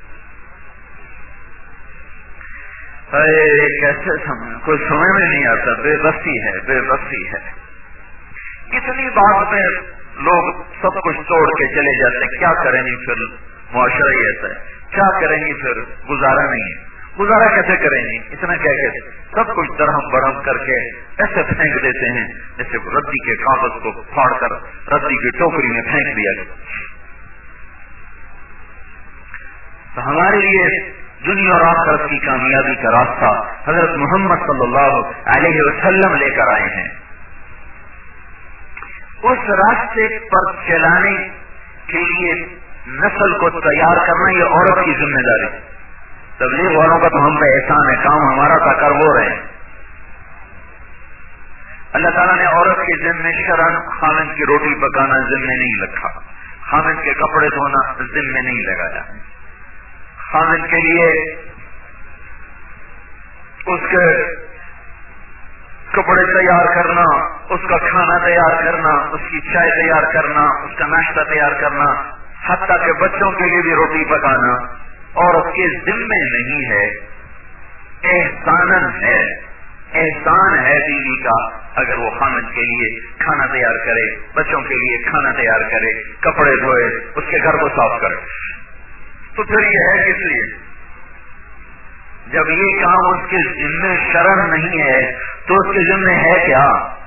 کیسے کوئی سمجھ میں نہیں آتا، بے بسی ہے۔ کتنی بات میں لوگ سب کچھ توڑ کے چلے جاتے ہیں، کیا کریں گے پھر معاشرہ ہی ایسا ہے، کیا کریں گے پھر گزارا نہیں ہے، گزارا کیسے کریں گے؟ اتنا کیا کہتے سب کچھ درہم برہم کر کے ایسے پھینک دیتے ہیں جیسے ردی کے کاغذ کو پھاڑ کر ردی کی ٹوکری میں پھینک دیا گیا۔ تو ہمارے لیے دنیا اور آخرت کی کامیابی کا راستہ حضرت محمد صلی اللہ علیہ وسلم لے کر آئے ہیں۔ اس راستے پر چلانے کے لیے نسل کو تیار کرنا یہ عورت کی ذمہ داری، تبلیغ والوں کا تو ہم پہ احسان ہے، کام ہمارا تھا، کر وہ رہے ہیں۔ اللہ تعالیٰ نے عورت کے ذمے شرعاً خامد کی روٹی پکانا ذمے نہیں رکھا، خامد کے کپڑے دھونا ذمے نہیں لگایا، خامد کے لیے اس کے کپڑے تیار کرنا، اس کا کھانا تیار کرنا، اس کی چائے تیار کرنا، اس کا ناشتہ تیار کرنا، حتیٰ کہ بچوں کے لیے بھی روٹی پکانا عورت کے ذمے نہیں ہے، احساناً ہے، احسان ہے بیوی کا اگر وہ خامد کے لیے کھانا تیار کرے، بچوں کے لیے کھانا تیار کرے، کپڑے دھوئے، اس کے گھر کو صاف کرے۔ تو پھر یہ ہے کس لیے؟ جب یہ کام اس کے ذمے شرعاً نہیں ہے تو اس کے ذمے ہے کیا؟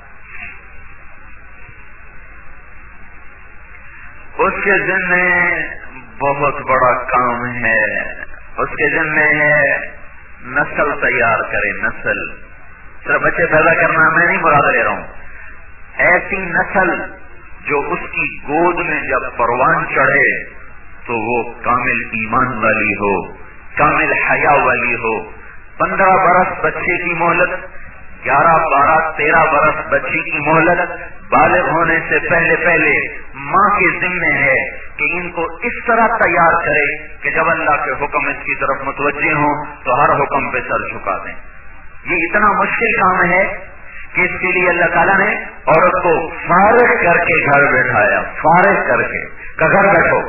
اس کے ذمے بہت بڑا کام ہے، اس کے ذمے ہے نسل تیار کرے، نسل، صرف بچے پیدا کرنا میں نہیں مراد لے رہا ہوں، ایسی نسل جو اس کی گود میں جب پروان چڑھے تو وہ کامل ایمان والی ہو، کامل حیا والی ہو۔ 15 برس بچے کی مہلت، 11، 12، 13 برس بچی کی مہلت، بالغ ہونے سے پہلے ماں کے ذمے ہے کہ ان کو اس طرح تیار کرے کہ جب اللہ کے حکم اس کی طرف متوجہ ہوں تو ہر حکم پہ سر جھکا دیں۔ یہ اتنا مشکل کام ہے کہ اس کے لیے اللہ تعالیٰ نے عورت کو فارغ کر کے گھر بیٹھایا، فارغ کر کے کہ گھر بیٹھو،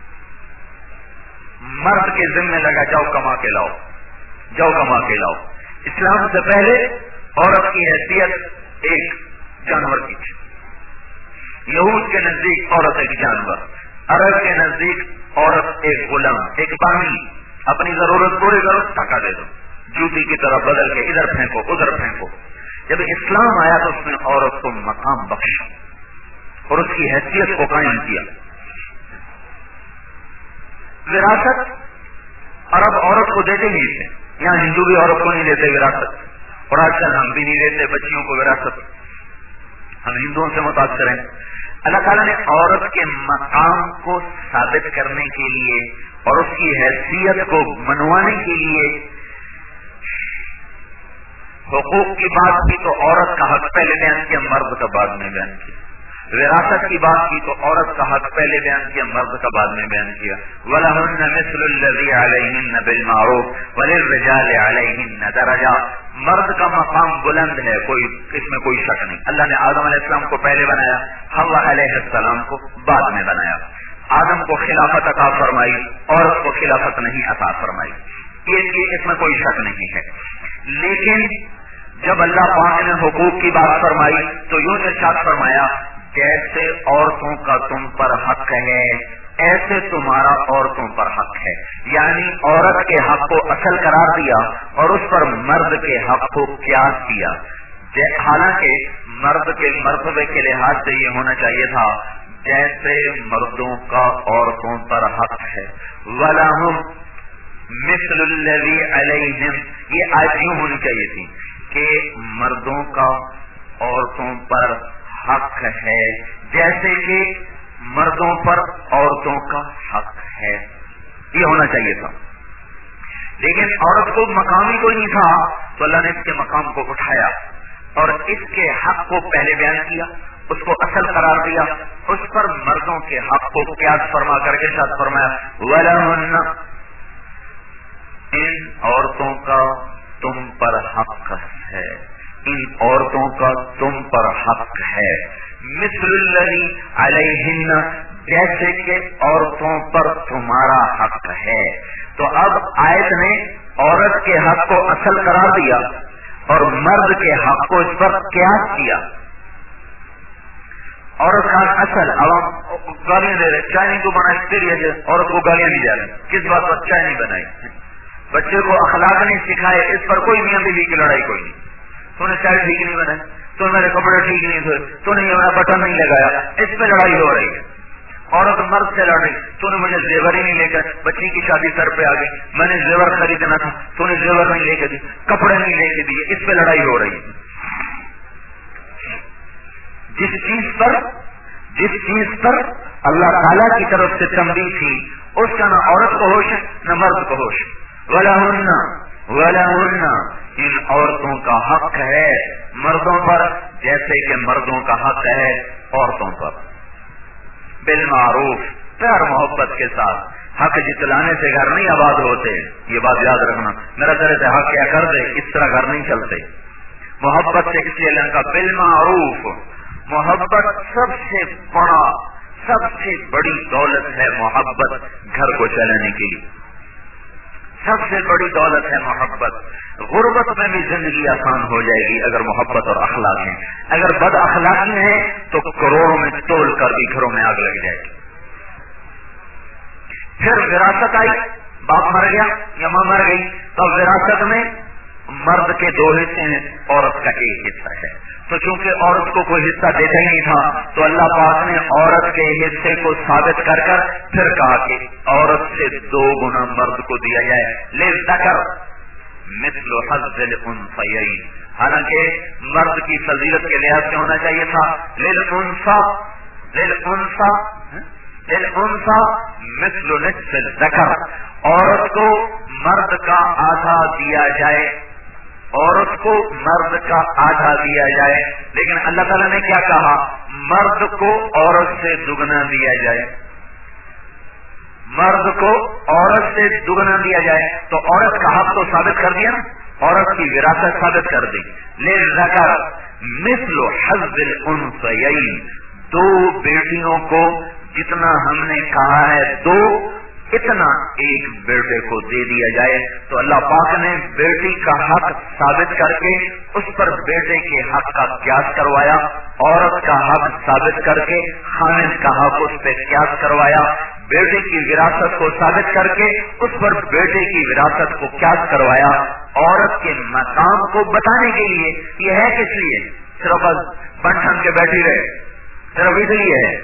مرد کے ذمے لگا جاؤ کما کے لاؤ، جاؤ کما کے لاؤ۔ اسلام سے پہلے عورت کی حیثیت ایک جانور کی تھی، یہود کے نزدیک عورت ایک جانور، عرب کے نزدیک عورت ایک غلام، ایک باغی، اپنی ضرورت پوری کرو ٹکا دے دو، جوتی کی طرح بدل کے ادھر پھینکو ادھر پھینکو۔ جب اسلام آیا تو اس نے عورت کو مقام بخشا اور اس کی حیثیت کو قائم کیا۔ وراثت عرب عورت کو دیتے نہیں تھے، یہاں ہندو بھی عورت کو نہیں دیتے وراثت، اور آج کل ہم بھی نہیں دیتے بچیوں کو وراثت، ہم ہندوؤں سے متاثر ہیں۔ اللہ تعالیٰ نے عورت کے مقام کو ثابت کرنے کے لیے اور اس کی حیثیت کو منوانے کے لیے حقوق کی بات کی تو عورت کا حق پہلے بیان کیا، مرد کا بعد میں بیان کیا۔ وراثت کی بات کی تو عورت کا حق پہلے بیان کیا، مرد کا بعد میں بیان کیا۔ وَلَهُنَّ مِثْلُ الَّذِي عَلَيْهِنَّ بِالْمَعْرُوفِ وَلِلرِّجَالِ عَلَيْهِنَّ دَرَجَةٌ۔ مرد کا مقام بلند ہے، اس میں کوئی شک نہیں۔ اللہ نے آدم علیہ السلام کو پہلے بنایا، حوا علیہ السلام کو بعد میں بنایا۔ آدم کو خلافت عطا فرمائی، عورت کو خلافت نہیں عطا فرمائی، اس میں کوئی شک نہیں ہے۔ لیکن جب اللہ پاک نے حقوق کی بات فرمائی تو یوں ارشاد فرمایا، جیسے عورتوں کا تم پر حق ہے ایسے تمہارا عورتوں پر حق ہے، یعنی عورت کے حق کو اصل قرار دیا اور اس پر مرد کے حق کو قیاس کیا۔ حالانکہ مرد کے مرتبے کے لحاظ سے یہ ہونا چاہیے تھا جیسے مردوں کا عورتوں پر حق ہے۔ وَلَهُمْ مِثْلُ الَّذِي عَلَيْهِمْ، یہ آیت یوں ہونی چاہیے تھی کہ مردوں کا عورتوں پر حق ہے جیسے کہ مردوں پر عورتوں کا حق ہے، یہ ہونا چاہیے تھا۔ لیکن عورت کو مقام ہی کوئی نہیں تھا تو اللہ نے اس کے مقام کو اٹھایا اور اس کے حق کو پہلے بیان کیا، اس کو اصل قرار دیا، اس پر مردوں کے حق کو قیاس فرما کر کے ساتھ فرمایا وَلَهُنَّ، ان عورتوں کا تم پر حق ہے، ان عورتوں کا تم پر حق ہے، مثل الذی علیہن، جیسے کہ عورتوں پر تمہارا حق ہے۔ تو اب آیت نے عورت کے حق کو اصل قرار دیا اور مرد کے حق کو اس پر قیاس کیا۔ عورت کا اصل، اب ہم گالیاں دے رہے، چائے نہیں تو بنائی، تیری وجہ عورت کو گالیاں نہیں جا رہی، کس بات پر؟ چائے نہیں بنائی، بچے کو اخلاق نہیں سکھائے، اس پر کوئی میاں بیوی کی لڑائی کوئی نہیں۔ تو نے چائے ٹھیک نہیں بنائی، تو میرے کپڑے ٹھیک نہیں دھوئے، تو نے میرا بٹن نہیں لگایا، اس پہ لڑائی ہو رہی ہے۔ عورت مرد سے لڑ رہی، تو نے مجھے زیور ہی نہیں لے کر، بچی کی شادی سر پہ آ گئی، میں نے زیور خریدنا تھا، تو نے زیور نہیں لے کے دی، کپڑے نہیں لے کے دیے، اس پہ لڑائی ہو رہی ہے۔ جس چیز پر اللہ تعالیٰ کی طرف سے تنبیہ تھی اس کا نہ عورت کو ہوش ہے نہ مرد کو ہوش ہے۔ ولہن ان عورتوں کا حق ہے مردوں پر جیسے کہ مردوں کا حق ہے عورتوں پر، بالمعروف، پیار محبت کے ساتھ۔ حق جتلانے سے گھر نہیں آباد ہوتے، یہ بات یاد رکھنا۔ میرا طرح سے حق کیا کر دے، اس طرح گھر نہیں چلتے۔ محبت سے کسی اللہ کا بالمعروف، محبت سب سے بڑا، سب سے بڑی دولت ہے محبت گھر کو چلانے کے لیے، سب سے بڑی دولت ہے محبت۔ غربت میں بھی زندگی آسان ہو جائے گی اگر محبت اور اخلاق ہیں۔ اگر بد اخلاقی ہے تو کروڑوں میں تول کر بھی گھروں میں آگ لگ جائے گی۔ پھر وراثت آئی، باپ مر گیا یا ماں مر گئی تو وراثت میں مرد کے 2 حصے ہیں، عورت کا 1 حصہ ہے۔ تو چونکہ عورت کو کوئی حصہ دیتا ہی نہیں تھا تو اللہ پاک نے عورت کے حصے کو ثابت کر کر پھر کہا کہ عورت سے 2 گنا مرد کو دیا جائے، للذکر مثل حظ الانثیین۔ حالانکہ مرد کی فضیلت کے لحاظ سے ہونا چاہیے تھا للانثی مثل نصف الذکر، عورت کو مرد کا آدھا دیا جائے، عورت کو مرد کا آدھا دیا جائے۔ لیکن اللہ تعالیٰ نے کیا کہا، مرد کو عورت سے دگنا دیا جائے، مرد کو عورت سے دگنا دیا جائے۔ تو عورت کا حق تو ثابت کر دیا نا، عورت کی وراثت ثابت کر دی۔ للذکر مثل حظ الانثیین، 2 بیٹیوں کو جتنا ہم نے کہا ہے 2 اتنا ایک بیٹے کو دے دیا جائے۔ تو اللہ پاک نے بیٹی کا حق ثابت کر کے اس پر بیٹے کے حق کا قیاس کروایا، عورت کا حق ثابت کر کے خامد کا حق اس پہ قیاس کروایا، بیٹے کی وراثت کو ثابت کر کے اس پر بیٹے کی وراثت کو قیاس کروایا۔ عورت کے مقام کو بتانے کے لیے یہ ہے کس لیے؟ صرف بن ٹھن کے بیٹھی رہے، صرف اس لیے ہے۔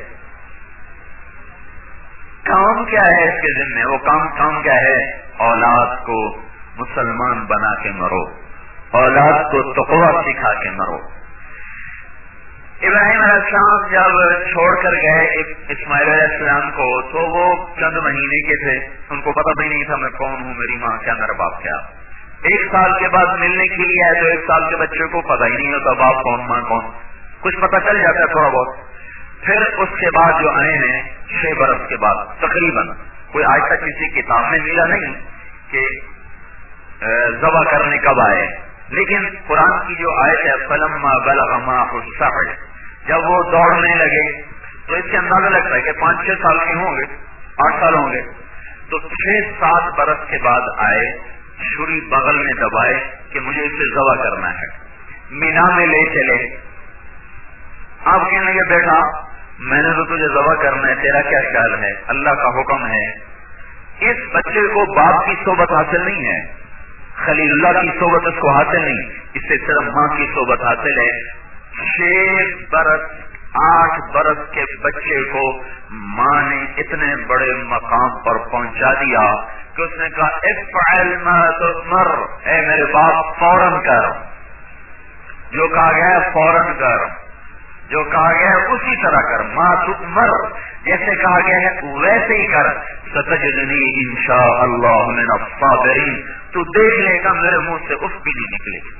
کام کیا ہے اس کے ذمہ؟ وہ کام کیا ہے؟ اولاد کو مسلمان بنا کے مرو، اولاد کو تقویٰ سکھا کے مرو۔ ابراہیم علیہ السلام جب چھوڑ کر گئے اسماعیل علیہ السلام کو تو وہ چند مہینے کے تھے، ان کو پتہ بھی نہیں تھا میں کون ہوں، میری ماں کیا، میرا باپ کیا۔ 1 سال کے بعد ملنے کے لیے آئے تو 1 سال کے بچے کو پتہ ہی نہیں ہوتا باپ کون ماں کون، کچھ پتہ چل جاتا ہے تھوڑا بہت۔ پھر اس کے بعد جو آئے ہیں 6 برس کے بعد تقریباً، کوئی آج تک کسی کتاب میں ملا نہیں کہ ذبح کرنے کب آئے، لیکن قرآن کی جو آیت ہے فلما بلغ معه السعي، جب وہ دوڑنے لگے تو اس سے اندازہ لگتا ہے کہ 5-6 سال کے ہوں گے، 8 سال ہوں گے۔ تو 6-7 برس کے بعد آئے، چھری بغل میں دبائے کہ مجھے اسے ذبح کرنا ہے، مینا میں لے چلے۔ آپ کہنے لگے بیٹا میں نے تو تجھے ذبح کرنا ہے، تیرا کیا خیال ہے؟ اللہ کا حکم ہے۔ اس بچے کو باپ کی صحبت حاصل نہیں ہے، خلیل اللہ کی صحبت اس کو حاصل نہیں، اس سے صرف ماں کی صحبت حاصل ہے۔ 6 برس 8 برس کے بچے کو ماں نے اتنے بڑے مقام پر پہنچا دیا کہ اس نے کہا افعل ما تؤمر، اے میرے باپ فوراً کر، جو کہا گیا فوراً کر، جو کہا گیا ہے اسی طرح کر، ما تؤمر جیسے کہا گیا ہے ویسے ہی کر۔ ستجدنی انشاءاللہ من الصابرین، تو دیکھ لے گا میرے منہ سے اف بھی نہیں نکلے گی۔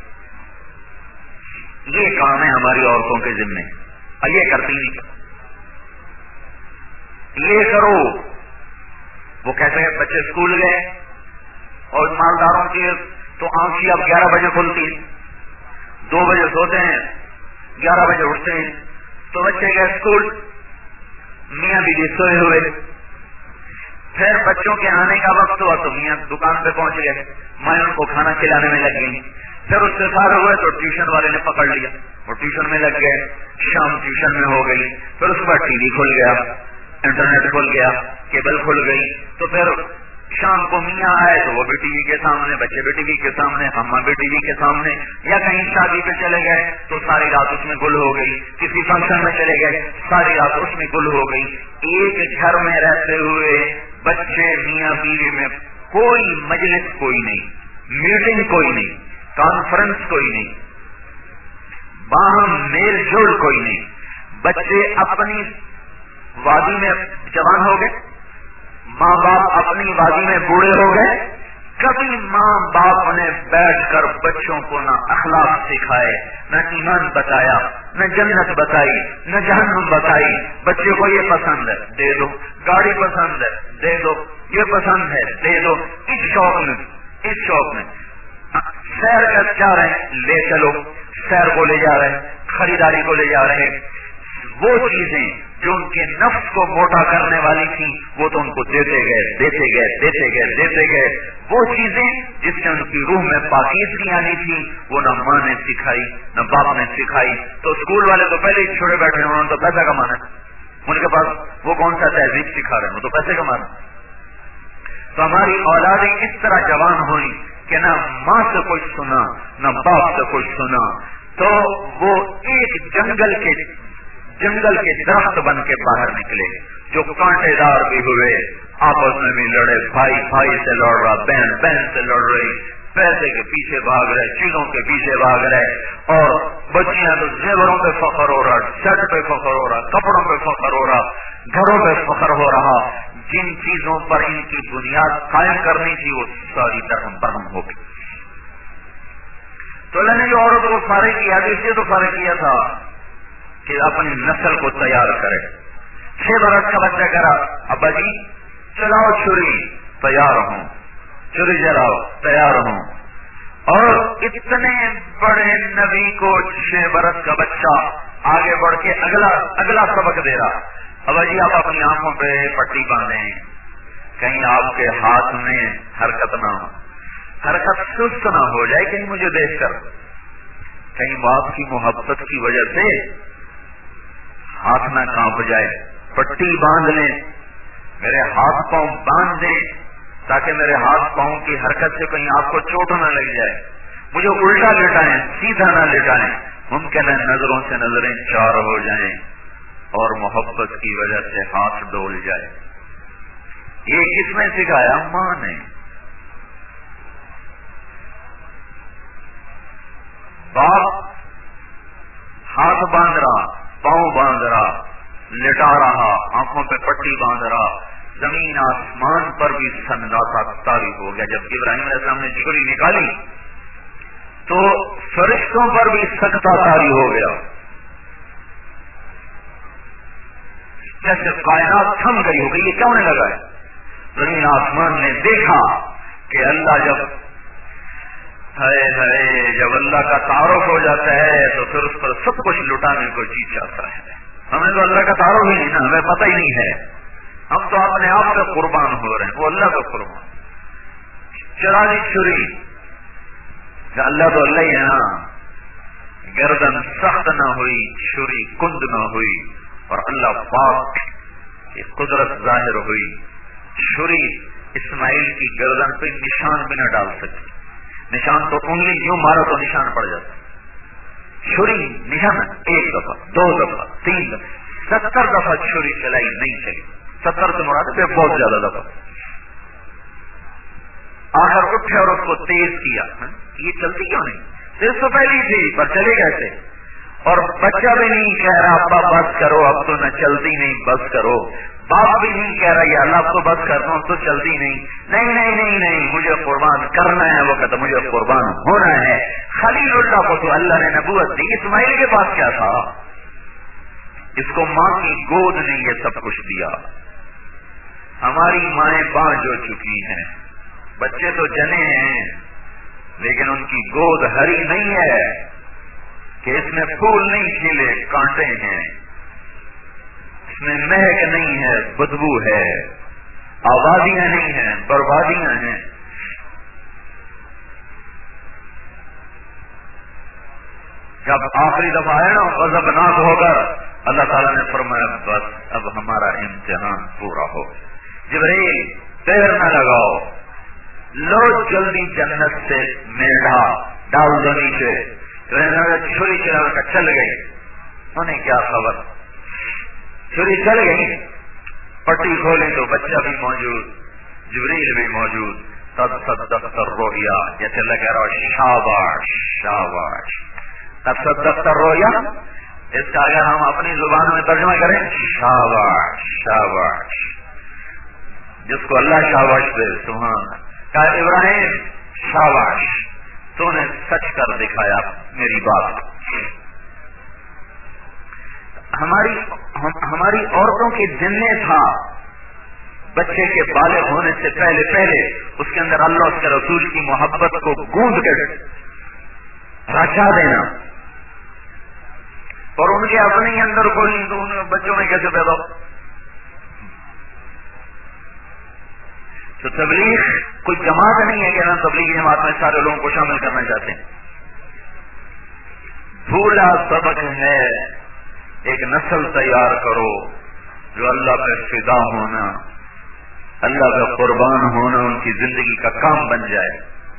یہ کام ہے ہماری عورتوں کے ذمے، یہ کرتی نہیں، یہ کرو۔ وہ کہتے ہیں بچے اسکول گئے اور مالداروں کی تو آنکھیں اب 11 بجے کھلتی ہیں، 2 بجے سوتے ہیں، 11 بجے اٹھتے ہیں۔ تو بچے گئے اسکول، میاں بیوی سوئے ہوئے، پھر بچوں کے آنے کا وقت ہوا تو میاں دکان پہ پہنچ گئے، مائیں ان کو کھانا کھلانے میں لگ گئی۔ پھر اس سے فارغ ہوئے تو ٹیوشن والے نے پکڑ لیا، وہ ٹیوشن میں لگ گئے، شام ٹیوشن میں ہو گئی۔ پھر اس کے بعد ٹی وی کھل گیا، انٹرنیٹ کھل گیا، کیبل کھل گئی۔ تو پھر شام کو میاں آئے تو وہ بھی ٹی وی کے سامنے، بچے بھی ٹی وی کے سامنے، اماں بھی ٹی وی کے سامنے، یا کہیں شادی پہ چلے گئے تو ساری رات اس میں گل ہو گئی، کسی فنکشن میں چلے گئے ساری رات اس میں گل ہو گئی۔ ایک گھر میں رہتے ہوئے بچے میاں بیوی میں کوئی مجلس کوئی نہیں، میٹنگ کوئی نہیں، کانفرنس کوئی نہیں، باہم میل جول کوئی نہیں۔ بچے اپنی وادی میں جوان ہو گئے، ماں باپ اپنی وادی میں بوڑھے ہو گئے، کبھی ماں باپ نے بیٹھ کر بچوں کو نہ اخلاق سکھائے، نہ ایمان بتایا، نہ جنت بتائی، نہ جہنم بتائی. بچے کو یہ پسند ہے دے دو، گاڑی پسند ہے دے دو، یہ پسند ہے دے دو. اس شوق میں سیر کر جا رہے ہیں، لے چلو، سیر کو لے جا رہے ہیں، خریداری کو لے جا رہے ہیں. وہ چیزیں جو ان کے نفس کو موٹا کرنے والی تھی وہ تو ان کو دیتے گئے. وہ چیزیں جس سے ان کی روح میں پاکیزگی آنی تھی وہ نہ ماں نے سکھائی نہ باپ نے سکھائی. تو اسکول والے تو پہلے ہی چھوڑے بیٹھے ہیں، انہوں نے تو پیسہ کمانا ہے، ان کے پاس وہ کون سا تہذیب سکھا رہے ہیں، وہ تو پیسے کمانا. تو ہماری اولادیں اس طرح جوان ہوئی کہ نہ ماں سے کچھ سنا نہ باپ سے کچھ سنا، تو وہ ایک جنگل کے درخت بن کے باہر نکلے جو کانٹے دار بھی ہوئے، آپس میں بھی لڑے، بھائی سے لڑ رہا، بہن سے لڑ رہی، پیسے کے پیچھے بھاگ رہے، چیزوں کے پیچھے بھاگ رہے. اور بچیاں تو زیوروں پہ فخر ہو رہا، شرٹ پہ فخر ہو رہا، کپڑوں پہ فخر ہو رہا، گھروں پہ فخر ہو رہا. جن چیزوں پر ان کی بنیاد قائم کرنی تھی وہ ساری درہم برہم ہو گئی. تو اللہ نے جو عورت کو فارغ کیا تو اس لیے تو فارغ کیا تھا کہ اپنی نسل کو تیار کرے. 6 برس کا بچہ کہہ رہا ابا جی چلاؤ چھری، تیار ہوں، چھری چلاؤ تیار ہوں. اور اتنے بڑے نبی کو 6 برس کا بچہ آگے بڑھ کے اگلا سبق دے رہا. ابا جی آپ اپنی آنکھوں پہ پٹی باندھیں، کہیں آپ کے ہاتھ میں حرکت نہ ہو، حرکت سست نہ ہو جائے کہیں مجھے دیکھ کر، کہیں باپ کی محبت کی وجہ سے ہاتھ نہ کانپ جائے. پٹی باندھ لیں، میرے ہاتھ پاؤں باندھ دیں تاکہ میرے ہاتھ پاؤں کی حرکت سے کہیں آپ کو چوٹ نہ لگ جائے. مجھے الٹا لٹائیں، سیدھا نہ لٹائیں، ممکن ہے نظروں سے نظریں چار ہو جائیں اور محبت کی وجہ سے ہاتھ ڈول جائے. یہ کس نے سکھایا؟ ماں نے. باپ ہاتھ باندھ رہا، پاؤں باندھ رہا، لٹا رہا، آنکھوں پہ پٹی باندھ رہا. زمین آسمان پر بھی سناٹا طاری ہو گیا. جب ابراہیم علیہ السلام نے چھری نکالی تو فرشتوں پر بھی سکتہ طاری ہو گیا، جیسے کائنات تھم گئی ہو گئی. یہ کیوں نہیں لگا ہے؟ زمین آسمان نے دیکھا کہ اللہ جب اللہ کا تعارف ہو جاتا ہے تو پھر اس پر سب کچھ لٹانے کو جی چاہتا ہے. ہمیں تو اللہ کا تعارف ہی نہیں نا، ہمیں پتہ ہی نہیں ہے، ہم تو اپنے آپ کا قربان ہو رہے ہیں، وہ اللہ کا قربان. چلا دی چھری، اللہ تو اللہ ہی ہے نا. گردن سخت نہ ہوئی، چھری کند نہ ہوئی، اور اللہ پاک کی قدرت ظاہر ہوئی. چھری اسماعیل کی گردن پہ نشان بھی نہ ڈال سکی. نشان تو انگلی یوں مارا تو نشان پڑ جاتا. چھری نشان 1 دفعہ 2 دفعہ 3 دفعہ 70 دفعہ چھری چلائی، نہیں چلی. 70 سے مراد ہے بہت زیادہ دفعہ. آخر اٹھے اور اس کو تیز کیا. یہ چلتی کیوں نہیں؟ صرف تو پہلی تھی پر چلے کیسے؟ اور بچہ بھی نہیں کہہ رہا ابا بس کرو اب تو نہ چلتی نہیں، بس کرو. باپ بھی نہیں کہہ رہا یا اللہ اب تو بس کرتا ہوں تو چلتی نہیں. نہیں مجھے قربان کرنا ہے، وقت مجھے قربان ہونا ہے. خلیل اللہ کو تو اللہ نے نبوت دی، اسماعیل کے پاس کیا تھا؟ اس کو ماں کی گود نے یہ سب کچھ دیا. ہماری مائیں بانجھ ہو چکی ہیں، بچے تو جنے ہیں لیکن ان کی گود ہری نہیں ہے کہ اس میں پھول نہیں کھلے، کانٹے ہیں. اس میں مہک نہیں ہے، بدبو ہے. آبادیاں نہیں ہیں، بربادیاں ہیں. جب آخری دفعہ آئے نا غضبناک ہو کر، اللہ تعالیٰ نے فرمایا بس اب ہمارا امتحان پورا ہو. جبرائیل دیر نہ لگاؤ، لو جلدی جنت سے میڑھا ڈال دو نیچے. چھری چلا کر چل گئی. انہیں کیا خبر، چھری چل گئی. پٹی کھولی تو بچہ بھی موجود، جبریل بھی موجود. تب صدقت الرؤیا، جیسے اللہ کہہ رہا شاباش شاباش. تب صدقت الرؤیا، اس کا اگر ہم اپنی زبان میں ترجمہ کریں شاباش شاباش. جس کو اللہ شاباش دے سبحان. کہا ابراہیم شاباش، تو نے سچ کر دکھایا میری بات۔ ہماری عورتوں کے دن میں تھا بچے کے بالغ ہونے سے پہلے اس کے اندر اللہ اس کے رسول کی محبت کو گونج کر رچا دینا، اور ان کے اپنے ہی اندر کوئی تو ان بچوں میں کیسے پیدا ہو؟ تو تبلیغ کوئی جماعت نہیں ہے کہ نا تبلیغی جماعت میں سارے لوگوں کو شامل کرنا چاہتے ہیں۔ بھولا سبق ہے، ایک نسل تیار کرو جو اللہ پہ فدا ہونا، اللہ کا قربان ہونا ان کی زندگی کا کام بن جائے۔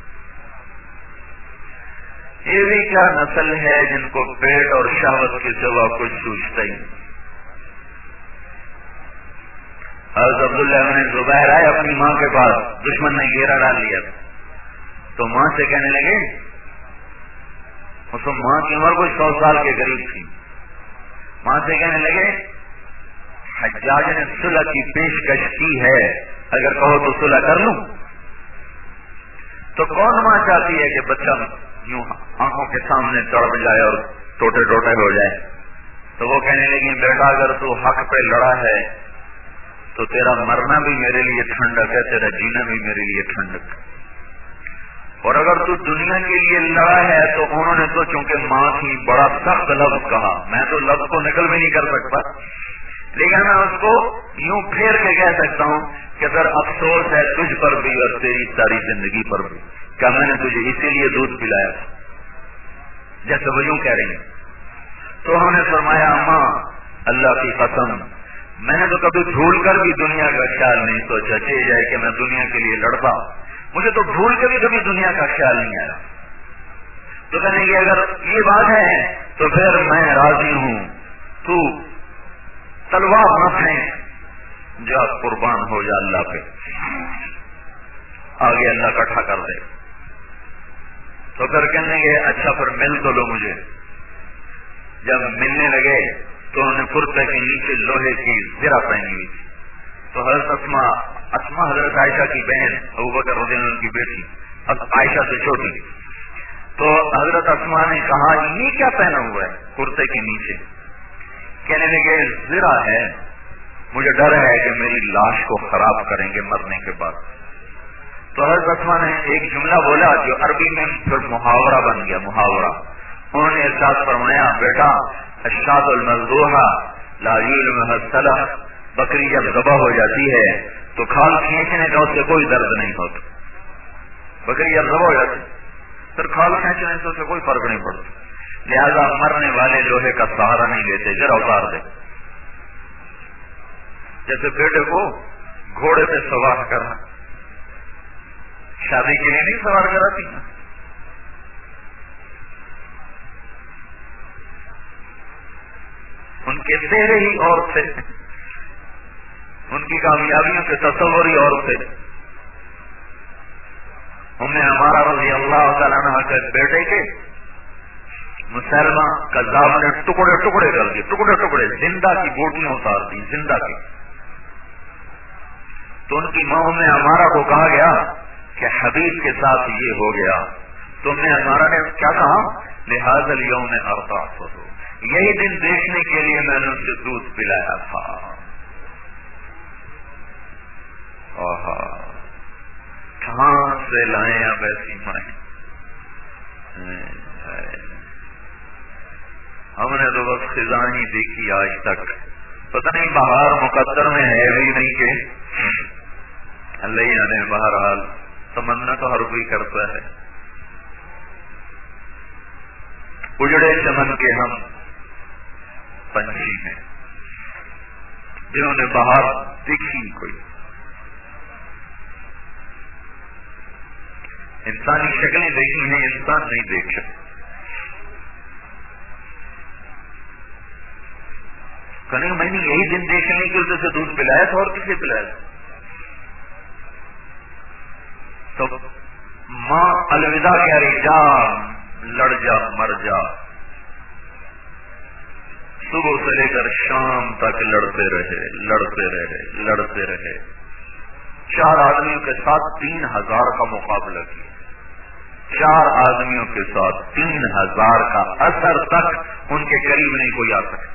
یہ بھی کیا نسل ہے جن کو پیٹ اور شہوت کے سوا کچھ سوچتا ہی نہیں۔ حضرت عبداللہ بن زبیر آئے اپنی ماں کے پاس، دشمن نے گھیرا ڈال لیا تو ماں سے کہنے لگے، اس ماں کی عمر کوئی 100 سال کے قریب تھی، ماں سے کہنے لگے حجاج نے صلح کی پیشکش کی ہے، اگر کہو تو صلح کر لوں۔ تو کون ماں چاہتی ہے کہ بچہ یوں آنکھوں کے سامنے چڑھ جائے اور ٹوٹے ٹوٹے ہو جائے؟ تو وہ کہنے لگی بیٹا اگر تو حق پہ لڑا ہے تو تیرا مرنا بھی میرے لیے ٹھنڈک ہے، تیرا جینا بھی میرے لیے ٹھنڈک ہے، اور اگر تو دنیا کے لیے لڑا ہے تو انہوں نے تو چونکہ ماں کی بڑا سخت لفظ کہا، میں تو لفظ کو نقل بھی نہیں کر سکتا، لیکن میں اس کو یوں پھیر کے کہہ سکتا ہوں کہ سر افسوس ہے تجھ پر بھی اور تیری ساری زندگی پر بھی، کیا میں نے تجھے اسی لیے دودھ پلایا تھا، جیسے وہ یوں کہہ رہی ہیں۔ تو انہوں نے فرمایا اماں اللہ کی قسم میں نے تو کبھی بھول کر بھی دنیا کا خیال نہیں سوچا، چاہیے جائے کہ میں دنیا کے لیے لڑتا، مجھے تو بھول کے بھی کبھی دنیا کا خیال نہیں آیا۔ تو کہنے کی اگر یہ بات ہے تو پھر میں راضی ہوں، تو تلوار نہ پھینک، جا قربان ہو جا اللہ پہ، آگے اللہ کٹھا کر دے۔ تو پھر کہنے گے اچھا پھر مل تو لو مجھے۔ جب ملنے لگے تو انہوں نے کرتے کے نیچے لوہے کی زرہ پہنی ہوئی تھی، تو حضرت اسما حضرت عائشہ کی بہن، ابوبکر رضی اللہ عنہ کی بیٹی، عائشہ سے چھوٹی، تو حضرت اسما نے کہا یہ کیا پہنا ہوا ہے کرتے کے نیچے؟ کہنے لگے زرہ ہے، مجھے ڈر ہے کہ میری لاش کو خراب کریں گے مرنے کے بعد۔ تو حضرت اسما نے ایک جملہ بولا جو عربی میں پھر محاورہ بن گیا، محاورہ۔ انہوں نے ارشاد فرمایا بیٹا الشاۃ المذبوحہ لا یلمھا الصلح، بکری جب ذبح ہو جاتی ہے تو کھال کھینچنے کا اس سے کوئی درد نہیں ہوتا، بکری جب ذبح ہو جاتی پھر کھال کھینچنے سے اسے کوئی فرق نہیں پڑتا، لہذا مرنے والے لوہے کا سہارا نہیں لیتے، ذرا اتار دے۔ جیسے بیٹے کو گھوڑے پہ سوار کرنا، شادی کے لیے نہیں سوار کراتی، ان کے چہرے ہی اور تھے، ان کی کامیابیوں کے تصور ہی اور تھے۔ ہمارا رضی اللہ تعالیٰ عنہ کے بیٹے کے مسلمہ کذاب نے ٹکڑے ٹکڑے کر دیے، ٹکڑے ٹکڑے، زندہ کی بوٹیاں اتار دی، زندہ کی۔ تو ان کی ماں ہمارا کو کہا گیا کہ حبیب کے ساتھ یہ ہو گیا، تو ہمارا نے کیا کہا لہذا الیوم ارتعت، یہی دن دیکھنے کے لیے میں نے اسے دودھ پلایا تھا۔ کہاں سے لائیں اب ایسی مائیں، ہم نے تو بس خزاں ہی دیکھی آج تک، پتہ نہیں بہار مقدر میں ہے بھی نہیں کہ اللہ جانے، بہرحال تمنا تو ہر کوئی کرتا ہے۔ اجڑے چمن کے ہم پنچھی ہیں جنہوں نے بہار دیکھی کوئی، انسانی شکلیں دیکھی ہیں، انسان نہیں دیکھ سکتے۔ کہنے میں نے یہی دن دیکھنے کے وجہ سے دودھ پلایا تھا، اور کسے پلایا تھا؟ تو ماں الوداع کہہ رہی، جا لڑ جا مر جا، صبح سے لے کر شام تک لڑتے رہے لڑتے رہے لڑتے رہے، 4 آدمیوں کے ساتھ 3000 کا مقابلہ کیا. 4 آدمیوں کے ساتھ 3000 کا اثر تک ان کے قریب نہیں کوئی آ سکے.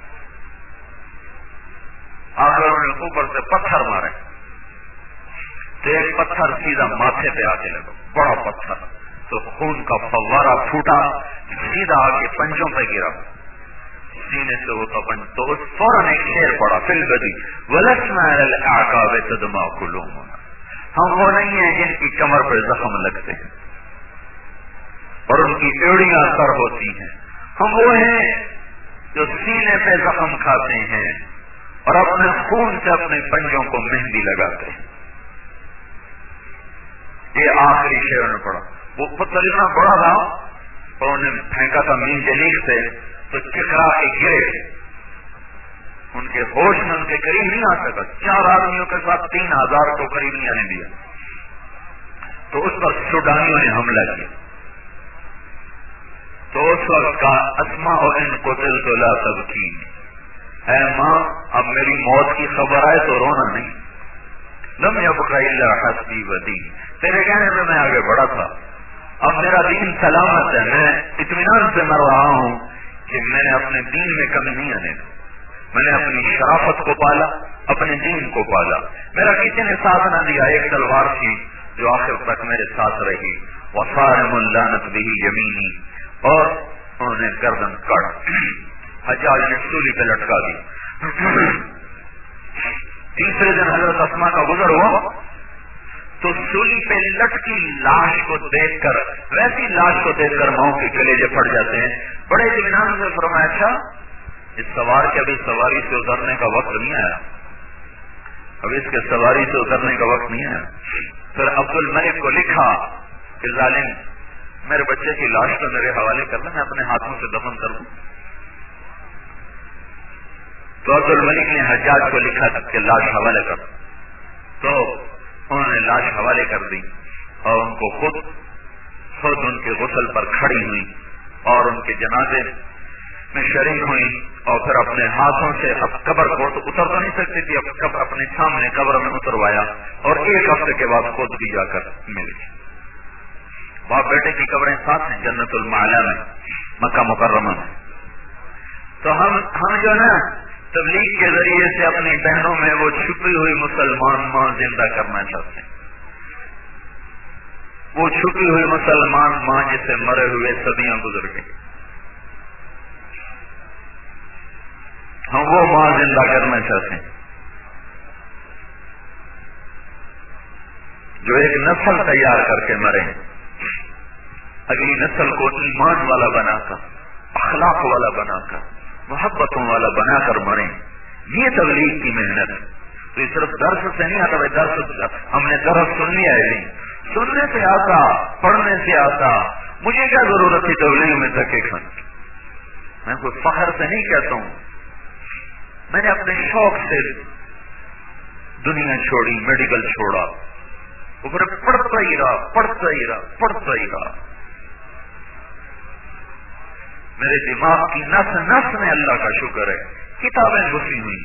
آخر انہوں نے اوپر سے پتھر مارے تو ایک پتھر سیدھا ماتھے پہ آ کے لگا, بڑا پتھر, تو خون کا فوارہ پھوٹا, سیدھا آ کے پنجوں پہ گرا, سینے سے ہوتا پنج. تو اس فوراً ایک شعر پڑا فی البدی ولسنا علی الاعقاب تدمع قلوبنا, ہم وہ نہیں ہیں جن کی کمر پر زخم لگتے ہیں اور ان کی ایڑیاں تر ہوتی ہیں, ہم وہ ہیں جو سینے پہ زخم کھاتے ہیں اور اپنے خون سے اپنے پنجوں کو مہندی لگاتے ہیں. یہ آخری شعر نے پڑھا. وہ پتھر اتنا بڑا تھا اور انہیں پھینکا تھا مین جلیل سے, تو چکرا کے گرے, ان کے ہوش میں ان کے قریب نہیں آ سکا. 4 آدمیوں کے ساتھ 3000 کو قریب نہیں آنے دیا. تو اس پر سوڈانیوں نے حملہ کیا. تو اس وقت کا اسماء ان قتل تو لا تبکی, اے ماں اب میری موت کی خبر آئے تو رونا نہیں. لم یبق الا حسبی ودین, تیرے کہنے پہ میں آگے بڑھا تھا, اب میرا دین سلامت ہے, میں اطمینان سے مر رہا ہوں کہ میں نے اپنے دین میں کمی نہیں آنے دی. میں نے اپنی شرافت کو پالا, اپنے دین کو پالا. میرا کسی نے ساتھ نہ دیا. ایک تلوار تھی جو آخر تک میرے ساتھ رہی, وصارم لعنت به یمینی, اور انہوں نے گردن کاٹ, حجاج نے سولی پہ لٹکا دی. تیسرے دن حضرت اسما کا گزر ہوا تو سولی پہ لٹکی لاش کو دیکھ کر, ویسی لاش کو دیکھ کر ماؤں کے کلیجے پھٹ جاتے ہیں. بڑے اطمینان سے فرمایا اچھا اس سوار کے ابھی سواری سے اترنے کا وقت نہیں آیا, اب اس کے سواری سے اترنے کا وقت نہیں آیا. پھر عبد الملک کو لکھا کہ ظالم میرے بچے کی لاش کو میرے حوالے کر دیں, میں اپنے ہاتھوں سے دفن کر دوں. تو عبد الملک نے حجاج کو لکھا کہ لاش حوالے کر, تو انہوں نے لاش حوالے کر دی اور ان کو خود ان کے غسل پر کھڑی ہوئی اور ان کے جنازے میں شریک ہوئی, اور پھر اپنے ہاتھوں سے اب قبر کو تو اتر تو نہیں سکتی تھی, اب اپنے سامنے قبر میں اتروایا اور 1 ہفتے کے بعد خود بھی جا کر مل گئی. باپ بیٹے کی قبریں ساتھ ہیں جنت المعلا میں, مکہ مکرمہ میں. تو ہم جو نا تبلیغ کے ذریعے سے اپنی بہنوں میں وہ چھپی ہوئی مسلمان ماں زندہ کرنا چاہتے ہیں. وہ چھپی ہوئی مسلمان ماں جسے مرے ہوئے صدیاں گزر گئی, ہم وہ ماں زندہ کرنا چاہتے ہیں جو ایک نسل تیار کر کے مرے, اگلی نسل کو ایمان والا بنا کر, اخلاق والا بنا کر, محبتوں والا بنا کر مرے. یہ تبلیغ کی محنت ہے. تو یہ صرف درس سے نہیں آتا, بھائی درس ہم نے درس سن لیا ہے, نہیں, سننے سے آتا, پڑھنے سے آتا. مجھے کیا ضرورت تھی تبلیغ میں دھکے کھانے, میں کوئی فخر سے نہیں کہتا ہوں, میں نے اپنے شوق سے دنیا چھوڑی, میڈیکل چھوڑا, اوپر پڑھتا ہی رہا. میرے دماغ کی نس میں اللہ کا شکر ہے کتابیں گھسی ہوئی,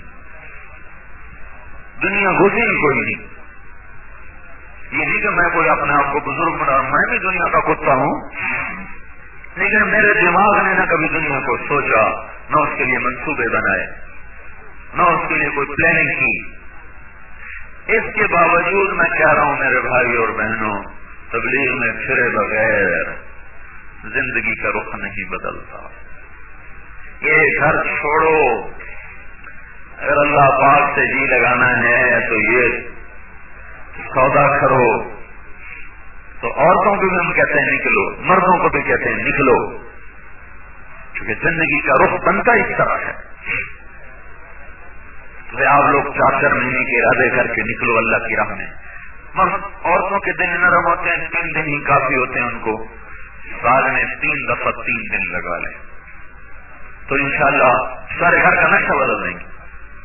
دنیا گھسی کوئی نہیں. یہ نہیں کہ میں کوئی اپنے آپ کو بزرگ بنا, میں بھی دنیا کا کتا ہوں, لیکن میرے دماغ نے نہ کبھی دنیا کو سوچا, نہ اس کے لیے منصوبے بنائے, نہ اس کے لیے کوئی پلاننگ کی. اس کے باوجود میں کہہ رہا ہوں میرے بھائی اور بہنوں, تبلیغ میں پھرے بغیر زندگی کا رخ نہیں بدلتا. یہ گھر چھوڑو, اگر اللہ پاک سے جی لگانا ہے تو یہ سودا کرو. تو عورتوں کو بھی ہم کہتے ہیں نکلو, مردوں کو بھی کہتے ہیں نکلو, کیونکہ زندگی کا رخ بنتا اس طرح ہے. تو آپ لوگ 4 مہینے کے ارادے کر کے نکلو اللہ کی راہ میں. عورتوں کے دن نرم ہوتے ہیں, 3 دن ہی کافی ہوتے ہیں ان کو. سال میں 3 دفعہ 3 دن لگا لیں تو انشاءاللہ سارے گھر کا نقشہ بدل دیں گے.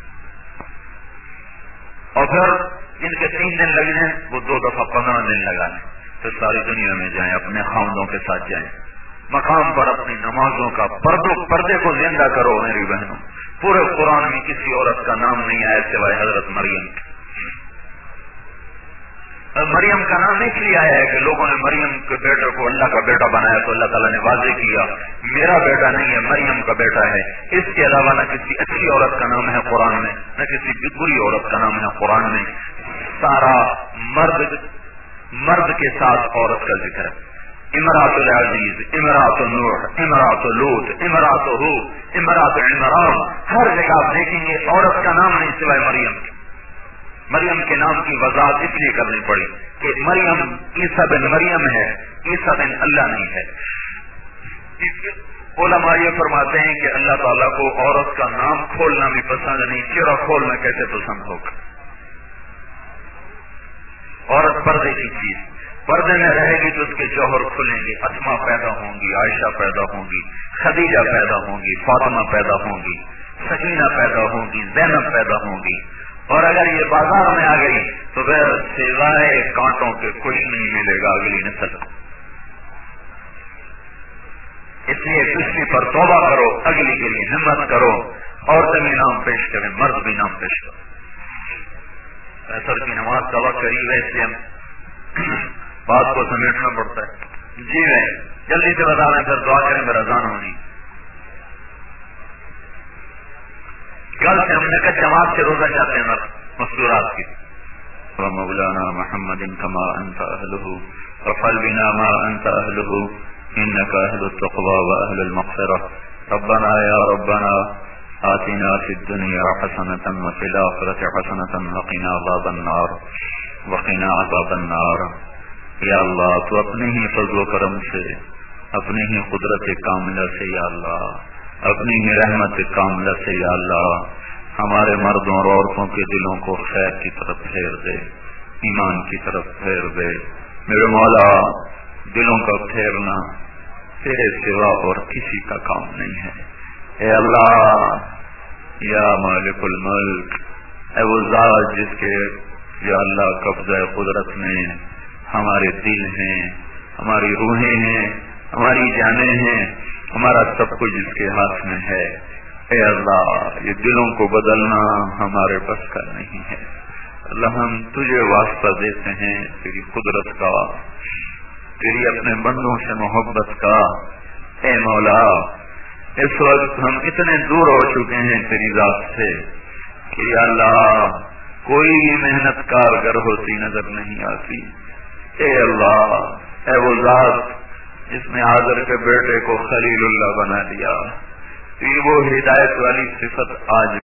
اور پھر جن کے 3 دن لگ جائیں وہ 2 دفعہ 15 دن لگا لیں, پھر ساری دنیا میں جائیں, اپنے خاوندوں کے ساتھ جائیں, مقام پر اپنی نمازوں کا پردے کو زندہ کرو. میری بہنوں, پورے قرآن میں کسی عورت کا نام نہیں آیا سوائے حضرت مریم. مریم کا نام اس لیے آیا ہے کہ لوگوں نے مریم کے بیٹے کو اللہ کا بیٹا بنایا تو اللہ تعالیٰ نے واضح کیا میرا بیٹا نہیں ہے، مریم کا بیٹا ہے۔ اس کے علاوہ نہ کسی اچھی عورت کا نام ہے قرآن میں، نہ کسی بری عورت کا نام ہے قرآن میں، سارا مرد کے ساتھ عورت کا ذکر ہے۔ امراۃ العزیز، امراۃ نوح، امراۃ لوط، امراۃ ہود، امراۃ عمران، ہر جگہ آپ دیکھیں گے عورت کا نام نہیں سوائے مریم کے۔ مریم کے نام کی وضاحت اس لیے کرنی پڑی کہ مریم عیسیٰ بن مریم ہے، عیسیٰ بن اللہ نہیں ہے۔ علماء یہ فرماتے ہیں کہ اللہ تعالیٰ کو عورت کا نام کھولنا بھی پسند نہیں، چہرہ کھولنا کیسے پسند ہوگا؟ عورت پردے کی چیز، پردے میں رہے گی تو اس کے جوہر کھلیں گے، اسماء پیدا ہوں گی، عائشہ پیدا ہوں گی، خدیجہ پیدا ہوں گی، فاطمہ پیدا ہوں گی، سکینہ پیدا ہوں گی، زینب پیدا ہوں گی۔ اور اگر یہ بازار میں آ گئی تو پھر سوائے کانٹوں کے کچھ نہیں ملے گا اگلی نسل کو۔ اس لیے پچھلی پر توبہ کرو، اگلی کے لیے ہمت کرو، عورتیں بھی نام پیش کریں، مرد بھی نام پیش کریں۔ عصر کی نماز کا وقت قریب ہے، اس لیے بات کو سمیٹنا پڑتا ہے۔ جی میں جلدی سے بتا رہے ہیں، پھر دعا کریں، پھر اذان ہونی۔ کل سے ہم نے کہا جماعت سے روزہ چاہتے ہیں مستورات کی۔ مولانا محمد كما انت اهله وفعل بنا ما انت اهله انك اهل التقوى واهل المغفرة ربنا يا ربنا آتنا في الدنيا حسنة وفي الآخرة حسنة وقنا عذاب النار وقنا عذاب النار۔ یا اللہ تو اپنے ہی فضل و کرم سے، اپنی ہی قدرت کاملہ سے، یا اللہ اپنی ہی رحمت کاملہ سے، یا اللہ ہمارے مردوں اور عورتوں کے دلوں کو خیر کی طرف پھیر دے، ایمان کی طرف پھیر دے۔ میرے مولا دلوں کا پھیرنا تیرے سوا اور کسی کا کام نہیں ہے۔ اے اللہ یا مالک الملک، اے وہ ذات جس کے یا اللہ قبضہ قدرت میں ہمارے دل ہیں، ہماری روحیں ہیں، ہماری جانیں ہیں، ہمارا سب کچھ جس کے ہاتھ میں ہے۔ اے اللہ یہ دلوں کو بدلنا ہمارے بس کا نہیں ہے۔ اللہ ہم تجھے واسطہ دیتے ہیں تیری قدرت کا، تیری اپنے بندوں سے محبت کا۔ اے مولا اس وقت ہم اتنے دور ہو چکے ہیں تیری ذات سے کہ یا اللہ کوئی محنت کارگر ہوتی نظر نہیں آتی۔ اے اللہ اے وہ ذات جس نے حاضر کے بیٹے کو خلیل اللہ بنا دیا، وہ ہدایت والی صفت آج